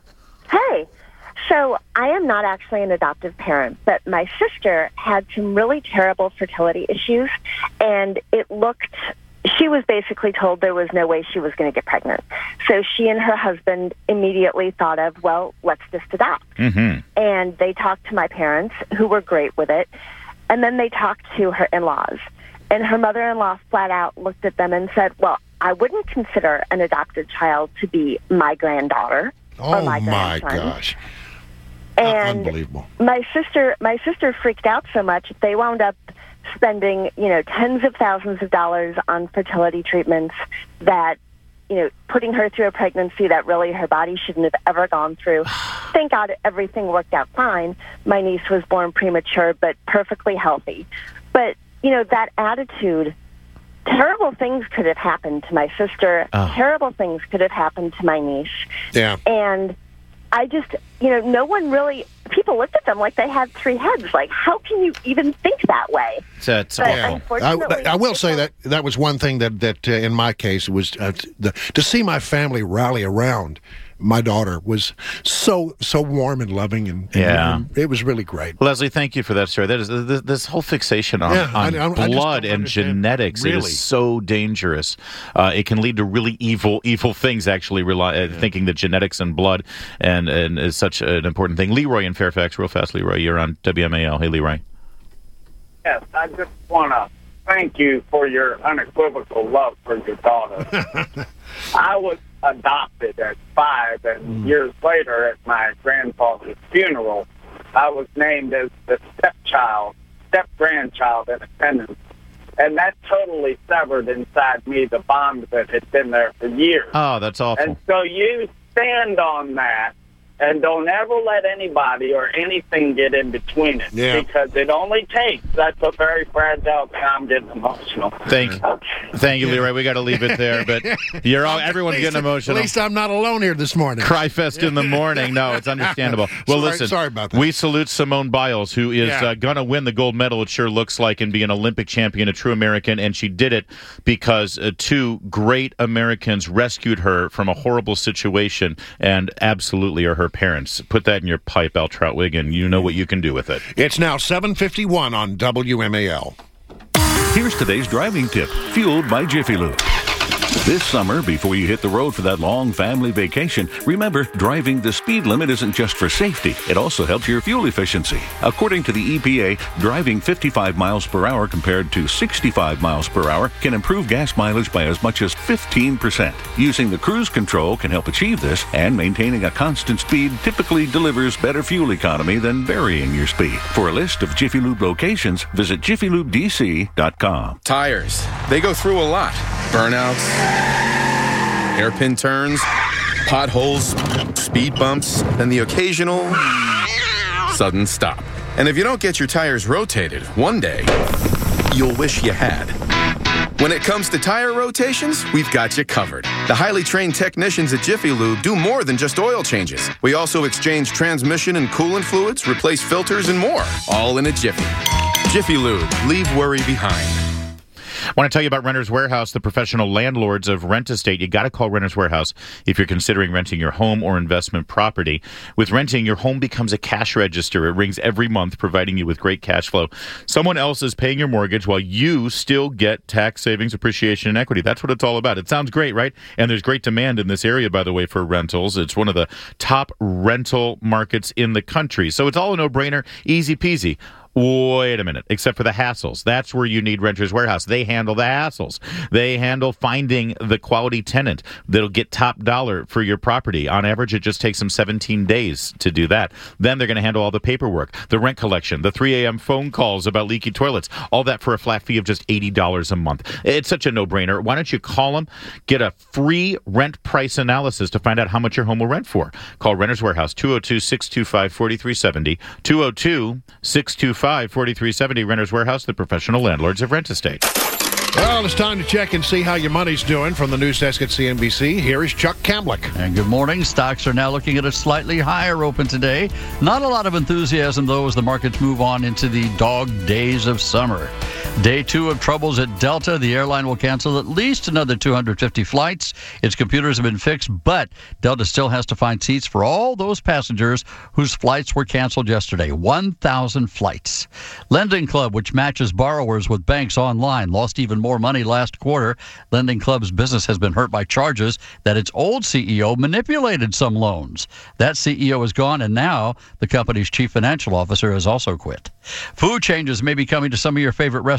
Hey. So I am not actually an adoptive parent, but my sister had some really terrible fertility issues, and it looked, she was basically told there was no way she was going to get pregnant. So she and her husband immediately thought of, well, let's just adopt. Mm-hmm. And they talked to my parents, who were great with it. And then they talked to her in-laws, and her mother-in-law flat out looked at them and said, well, I wouldn't consider an adopted child to be my granddaughter Oh, or my my grandson. gosh. And Unbelievable. my sister, my sister freaked out so much, they wound up spending, you know, tens of thousands of dollars on fertility treatments that, you know, putting her through a pregnancy that really her body shouldn't have ever gone through. Thank God everything worked out fine. My niece was born premature, but perfectly healthy. But, you know, that attitude, terrible things could have happened to my sister. Oh. Terrible things could have happened to my niece. Yeah. And I just, you know, no one really, people looked at them like they had three heads. Like, how can you even think that way? It's, uh, it's But awful. unfortunately, I, I will say that that was one thing that, that uh, in my case, was uh, the, to see my family rally around my daughter was so so warm and loving, and, and Yeah. it was really great. Leslie, thank you for that story. That is this, this whole fixation on, Yeah, on I- I- I just blood don't and understand. genetics it Really. is so dangerous. Uh, it can lead to really evil evil things. Actually, rely, uh, thinking that genetics and blood and and is such an important thing. Leroy in Fairfax, real fast. Leroy, you're on W M A L. Hey, Leroy. Yes, I just want to thank you for your unequivocal love for your daughter. I was adopted at five, and Mm. years later at my grandfather's funeral, I was named as the stepchild, step-grandchild in attendance. And that totally severed inside me the bond that had been there for years. Oh, that's awful. And so you stand on that and don't ever let anybody or anything get in between it. Yeah. Because it only takes, that's a very fragile thing. I'm getting emotional. Thank, thank you, Leroy. We got to leave it there, but you're all everyone's At least- getting emotional. At least I'm not alone here this morning. Cry fest in the morning. No, it's understandable. Well, Sorry- listen, sorry about that. we salute Simone Biles, who is Yeah. uh, going to win the gold medal, it sure looks like, and be an Olympic champion, a true American, and she did it because uh, two great Americans rescued her from a horrible situation, and absolutely are her parents. Put that in your pipe, Al Troutwig, and you know what you can do with it. It's now seven fifty-one on W M A L. Here's today's driving tip, fueled by Jiffy Lube. This summer, before you hit the road for that long family vacation, remember, driving the speed limit isn't just for safety. It also helps your fuel efficiency. According to the E P A, driving fifty-five miles per hour compared to sixty-five miles per hour can improve gas mileage by as much as fifteen percent. Using the cruise control can help achieve this, and maintaining a constant speed typically delivers better fuel economy than varying your speed. For a list of Jiffy Lube locations, visit jiffy lube d c dot com. Tires. They go through a lot. Burnouts, hairpin turns, potholes, speed bumps, and the occasional sudden stop. And if you don't get your tires rotated, one day, you'll wish you had. When it comes to tire rotations, we've got you covered. The highly trained technicians at Jiffy Lube do more than just oil changes. We also exchange transmission and coolant fluids, replace filters, and more, all in a jiffy. Jiffy Lube, leave worry behind. I want to tell you about Renter's Warehouse, the professional landlords of Rent Estate. You got to call Renter's Warehouse if you're considering renting your home or investment property. With renting, your home becomes a cash register. It rings every month, providing you with great cash flow. Someone else is paying your mortgage while you still get tax savings, appreciation, and equity. That's what it's all about. It sounds great, right? And there's great demand in this area, by the way, for rentals. It's one of the top rental markets in the country. So it's all a no-brainer, easy peasy. Wait a minute, except for the hassles. That's where you need Renters Warehouse. They handle the hassles. They handle finding the quality tenant that'll get top dollar for your property. On average, it just takes them seventeen days to do that. Then they're going to handle all the paperwork, the rent collection, the three a.m. phone calls about leaky toilets, all that for a flat fee of just eighty dollars a month. It's such a no-brainer. Why don't you call them, get a free rent price analysis to find out how much your home will rent for. Call Renters Warehouse, two oh two, six two five, four three seven oh, two oh two, six two five, four three seven oh. Renters Warehouse, the professional landlords of Rent Estate. Well, it's time to check and see how your money's doing. From the news desk at C N B C, here is Chuck Kamlick. And good morning. Stocks are now looking at a slightly higher open today. Not a lot of enthusiasm, though, as the markets move on into the dog days of summer. Day two of troubles at Delta. The airline will cancel at least another two hundred fifty flights. Its computers have been fixed, but Delta still has to find seats for all those passengers whose flights were canceled yesterday. one thousand flights. Lending Club, which matches borrowers with banks online, lost even more money last quarter. Lending Club's business has been hurt by charges that its old C E O manipulated some loans. That C E O is gone, and now the company's chief financial officer has also quit. Food changes may be coming to some of your favorite restaurants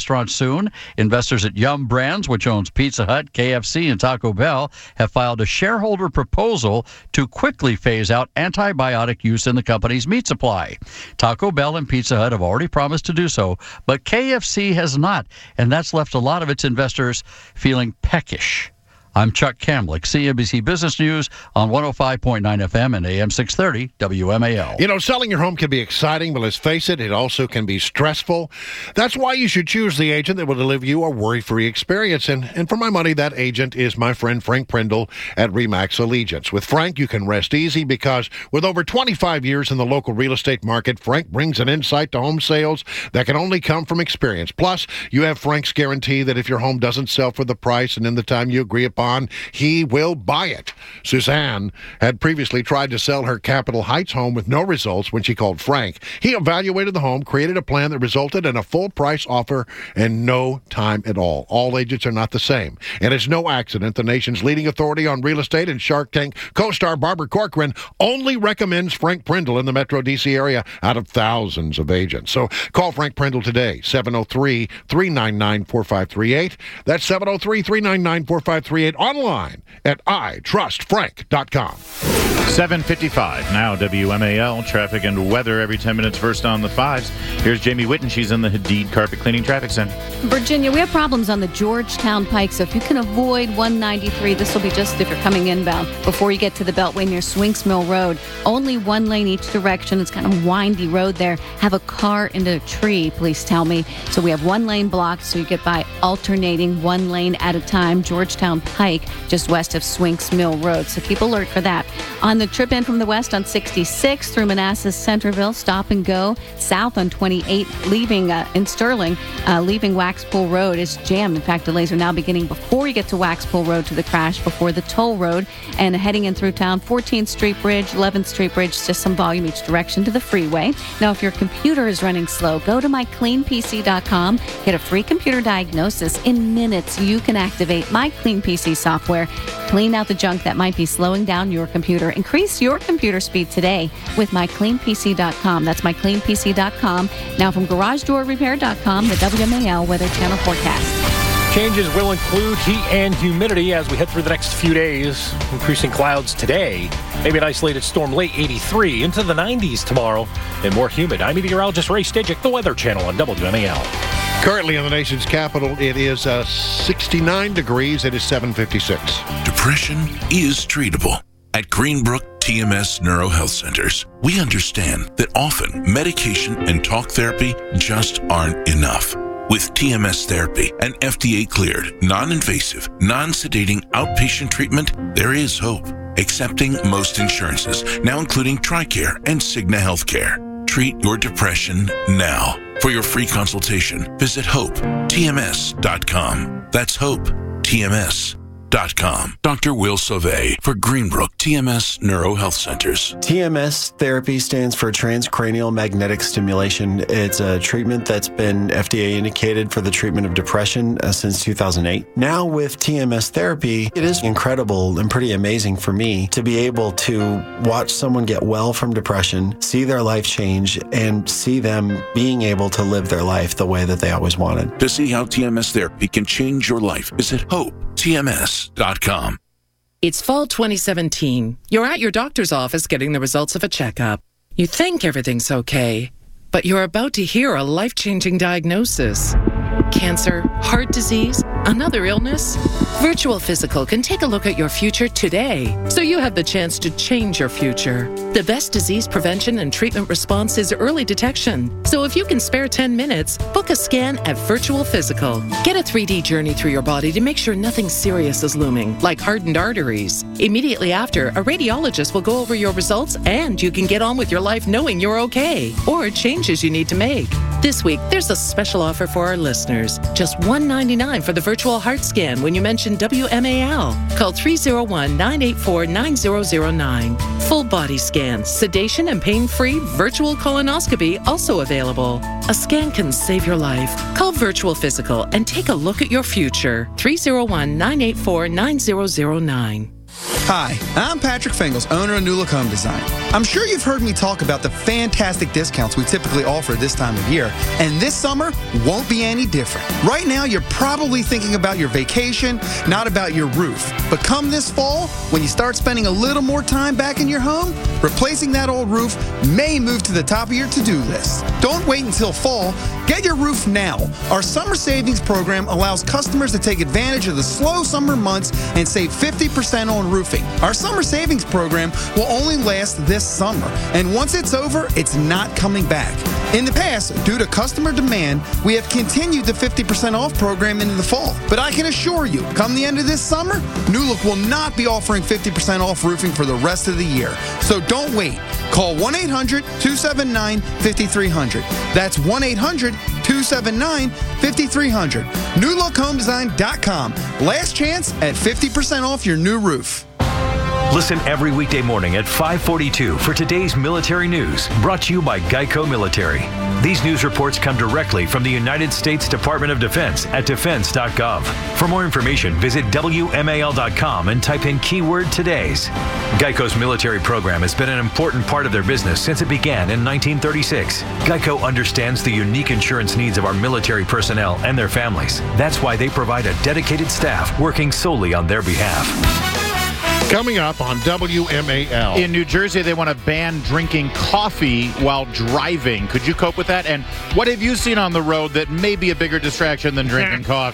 restaurant soon. Investors at Yum Brands, which owns Pizza Hut, K F C, and Taco Bell, have filed a shareholder proposal to quickly phase out antibiotic use in the company's meat supply. Taco Bell and Pizza Hut have already promised to do so, but K F C has not, and that's left a lot of its investors feeling peckish. I'm Chuck Kamlick, C N B C Business News on one oh five point nine F M and A M six thirty W M A L. You know, selling your home can be exciting, but let's face it, it also can be stressful. That's why you should choose the agent that will deliver you a worry-free experience. And, and for my money, that agent is my friend Frank Prindle at RE/MAX Allegiance. With Frank, you can rest easy because with over twenty-five years in the local real estate market, Frank brings an insight to home sales that can only come from experience. Plus, you have Frank's guarantee that if your home doesn't sell for the price and in the time you agree upon, he will buy it. Suzanne had previously tried to sell her Capitol Heights home with no results when she called Frank. He evaluated the home, created a plan that resulted in a full price offer in no time at all. All agents are not the same. And it's no accident the nation's leading authority on real estate and Shark Tank co-star Barbara Corcoran only recommends Frank Prindle in the Metro D C area out of thousands of agents. So call Frank Prindle today, seven oh three, three nine nine, four five three eight. That's seven oh three, three nine nine, four five three eight. Online at I trust frank dot com. seven fifty-five now, W M A L. Traffic and weather every ten minutes first on the fives. Here's Jamie Witten. She's in the Hadid Carpet Cleaning Traffic Center. Virginia, we have problems on the Georgetown Pike, so if you can avoid one ninety-three, this will be just if you're coming inbound. Before you get to the Beltway near Swinks Mill Road, only one lane each direction. It's kind of a windy road there. Have a car into a tree, please tell me. So we have one lane blocked, so you get by alternating one lane at a time. Georgetown Pike, just west of Swinks Mill Road. So keep alert for that. On the trip in from the west on sixty-six through Manassas Centerville, stop and go. South on twenty-eight, leaving uh, in Sterling, uh, leaving Waxpool Road is jammed. In fact, delays are now beginning before you get to Waxpool Road to the crash before the toll road. And heading in through town, fourteenth Street Bridge, eleventh Street Bridge, just some volume each direction to the freeway. Now, if your computer is running slow, go to my clean P C dot com. Get a free computer diagnosis. In minutes, you can activate My Clean P C software. Clean out the junk that might be slowing down your computer. Increase your computer speed today with my clean P C dot com. That's my clean P C dot com. Now from garage door repair dot com, the W M A L Weather Channel forecast. Changes will include heat and humidity as we head through the next few days. Increasing clouds today. Maybe an isolated storm late eighty-three into the nineties tomorrow and more humid. I'm meteorologist Ray Stajic, the Weather Channel on W M A L. Currently in the nation's capital, it is uh, sixty-nine degrees. It is seven fifty-six. Depression is treatable. At Greenbrook T M S Neuro Health Centers, we understand that often medication and talk therapy just aren't enough. With T M S therapy, an F D A-cleared, non-invasive, non-sedating outpatient treatment, there is hope. Accepting most insurances, now including TRICARE and Cigna Healthcare. Treat your depression now. For your free consultation, visit hope T M S dot com. That's hope T M S dot com. Doctor Will Sauvé for Greenbrook T M S Neuro Health Centers. T M S therapy stands for transcranial magnetic stimulation. It's a treatment that's been F D A indicated for the treatment of depression uh, since two thousand eight. Now with T M S therapy, it is incredible and pretty amazing for me to be able to watch someone get well from depression, see their life change, and see them being able to live their life the way that they always wanted. To see how T M S therapy can change your life, visit hope T M S dot com. It's fall twenty seventeen. You're at your doctor's office getting the results of a checkup. You think everything's okay, but you're about to hear a life-changing diagnosis. Cancer, heart disease, another illness? Virtual Physical can take a look at your future today, so you have the chance to change your future. The best disease prevention and treatment response is early detection. So if you can spare ten minutes, book a scan at Virtual Physical. Get a three D journey through your body to make sure nothing serious is looming, like hardened arteries. Immediately after, a radiologist will go over your results and you can get on with your life knowing you're okay, or changes you need to make. This week, there's a special offer for our listeners. Just one hundred ninety-nine dollars for the virtual heart scan when you mention W M A L. Call three oh one, nine eight four, nine zero zero nine. Full body scan, sedation and pain-free virtual colonoscopy also available. A scan can save your life. Call Virtual Physical and take a look at your future. three oh one, nine eight four, nine zero zero nine. Hi, I'm Patrick Fingles, owner of New Look Home Design. I'm sure you've heard me talk about the fantastic discounts we typically offer this time of year, and this summer won't be any different. Right now, you're probably thinking about your vacation, not about your roof. But come this fall, when you start spending a little more time back in your home, replacing that old roof may move to the top of your to-do list. Don't wait until fall. Get your roof now. Our summer savings program allows customers to take advantage of the slow summer months and save fifty percent on roofing. Our summer savings program will only last this summer, and once it's over, it's not coming back. In the past, due to customer demand, we have continued the fifty percent off program into the fall. But I can assure you, come the end of this summer, New Look will not be offering fifty percent off roofing for the rest of the year. So don't wait. Call one eight hundred two seven nine five three zero zero. That's one eight hundred two seven nine five three zero zero. new look home design dot com. Last chance at fifty percent off your new roof. Listen every weekday morning at five forty-two for today's military news, brought to you by Geico Military. These news reports come directly from the United States Department of Defense at defense dot gov. For more information, visit W M A L dot com and type in keyword today's. Geico's military program has been an important part of their business since it began in nineteen thirty-six. Geico understands the unique insurance needs of our military personnel and their families. That's why they provide a dedicated staff working solely on their behalf. Coming up on W M A L. In New Jersey, they want to ban drinking coffee while driving. Could you cope with that? And what have you seen on the road that may be a bigger distraction than drinking coffee?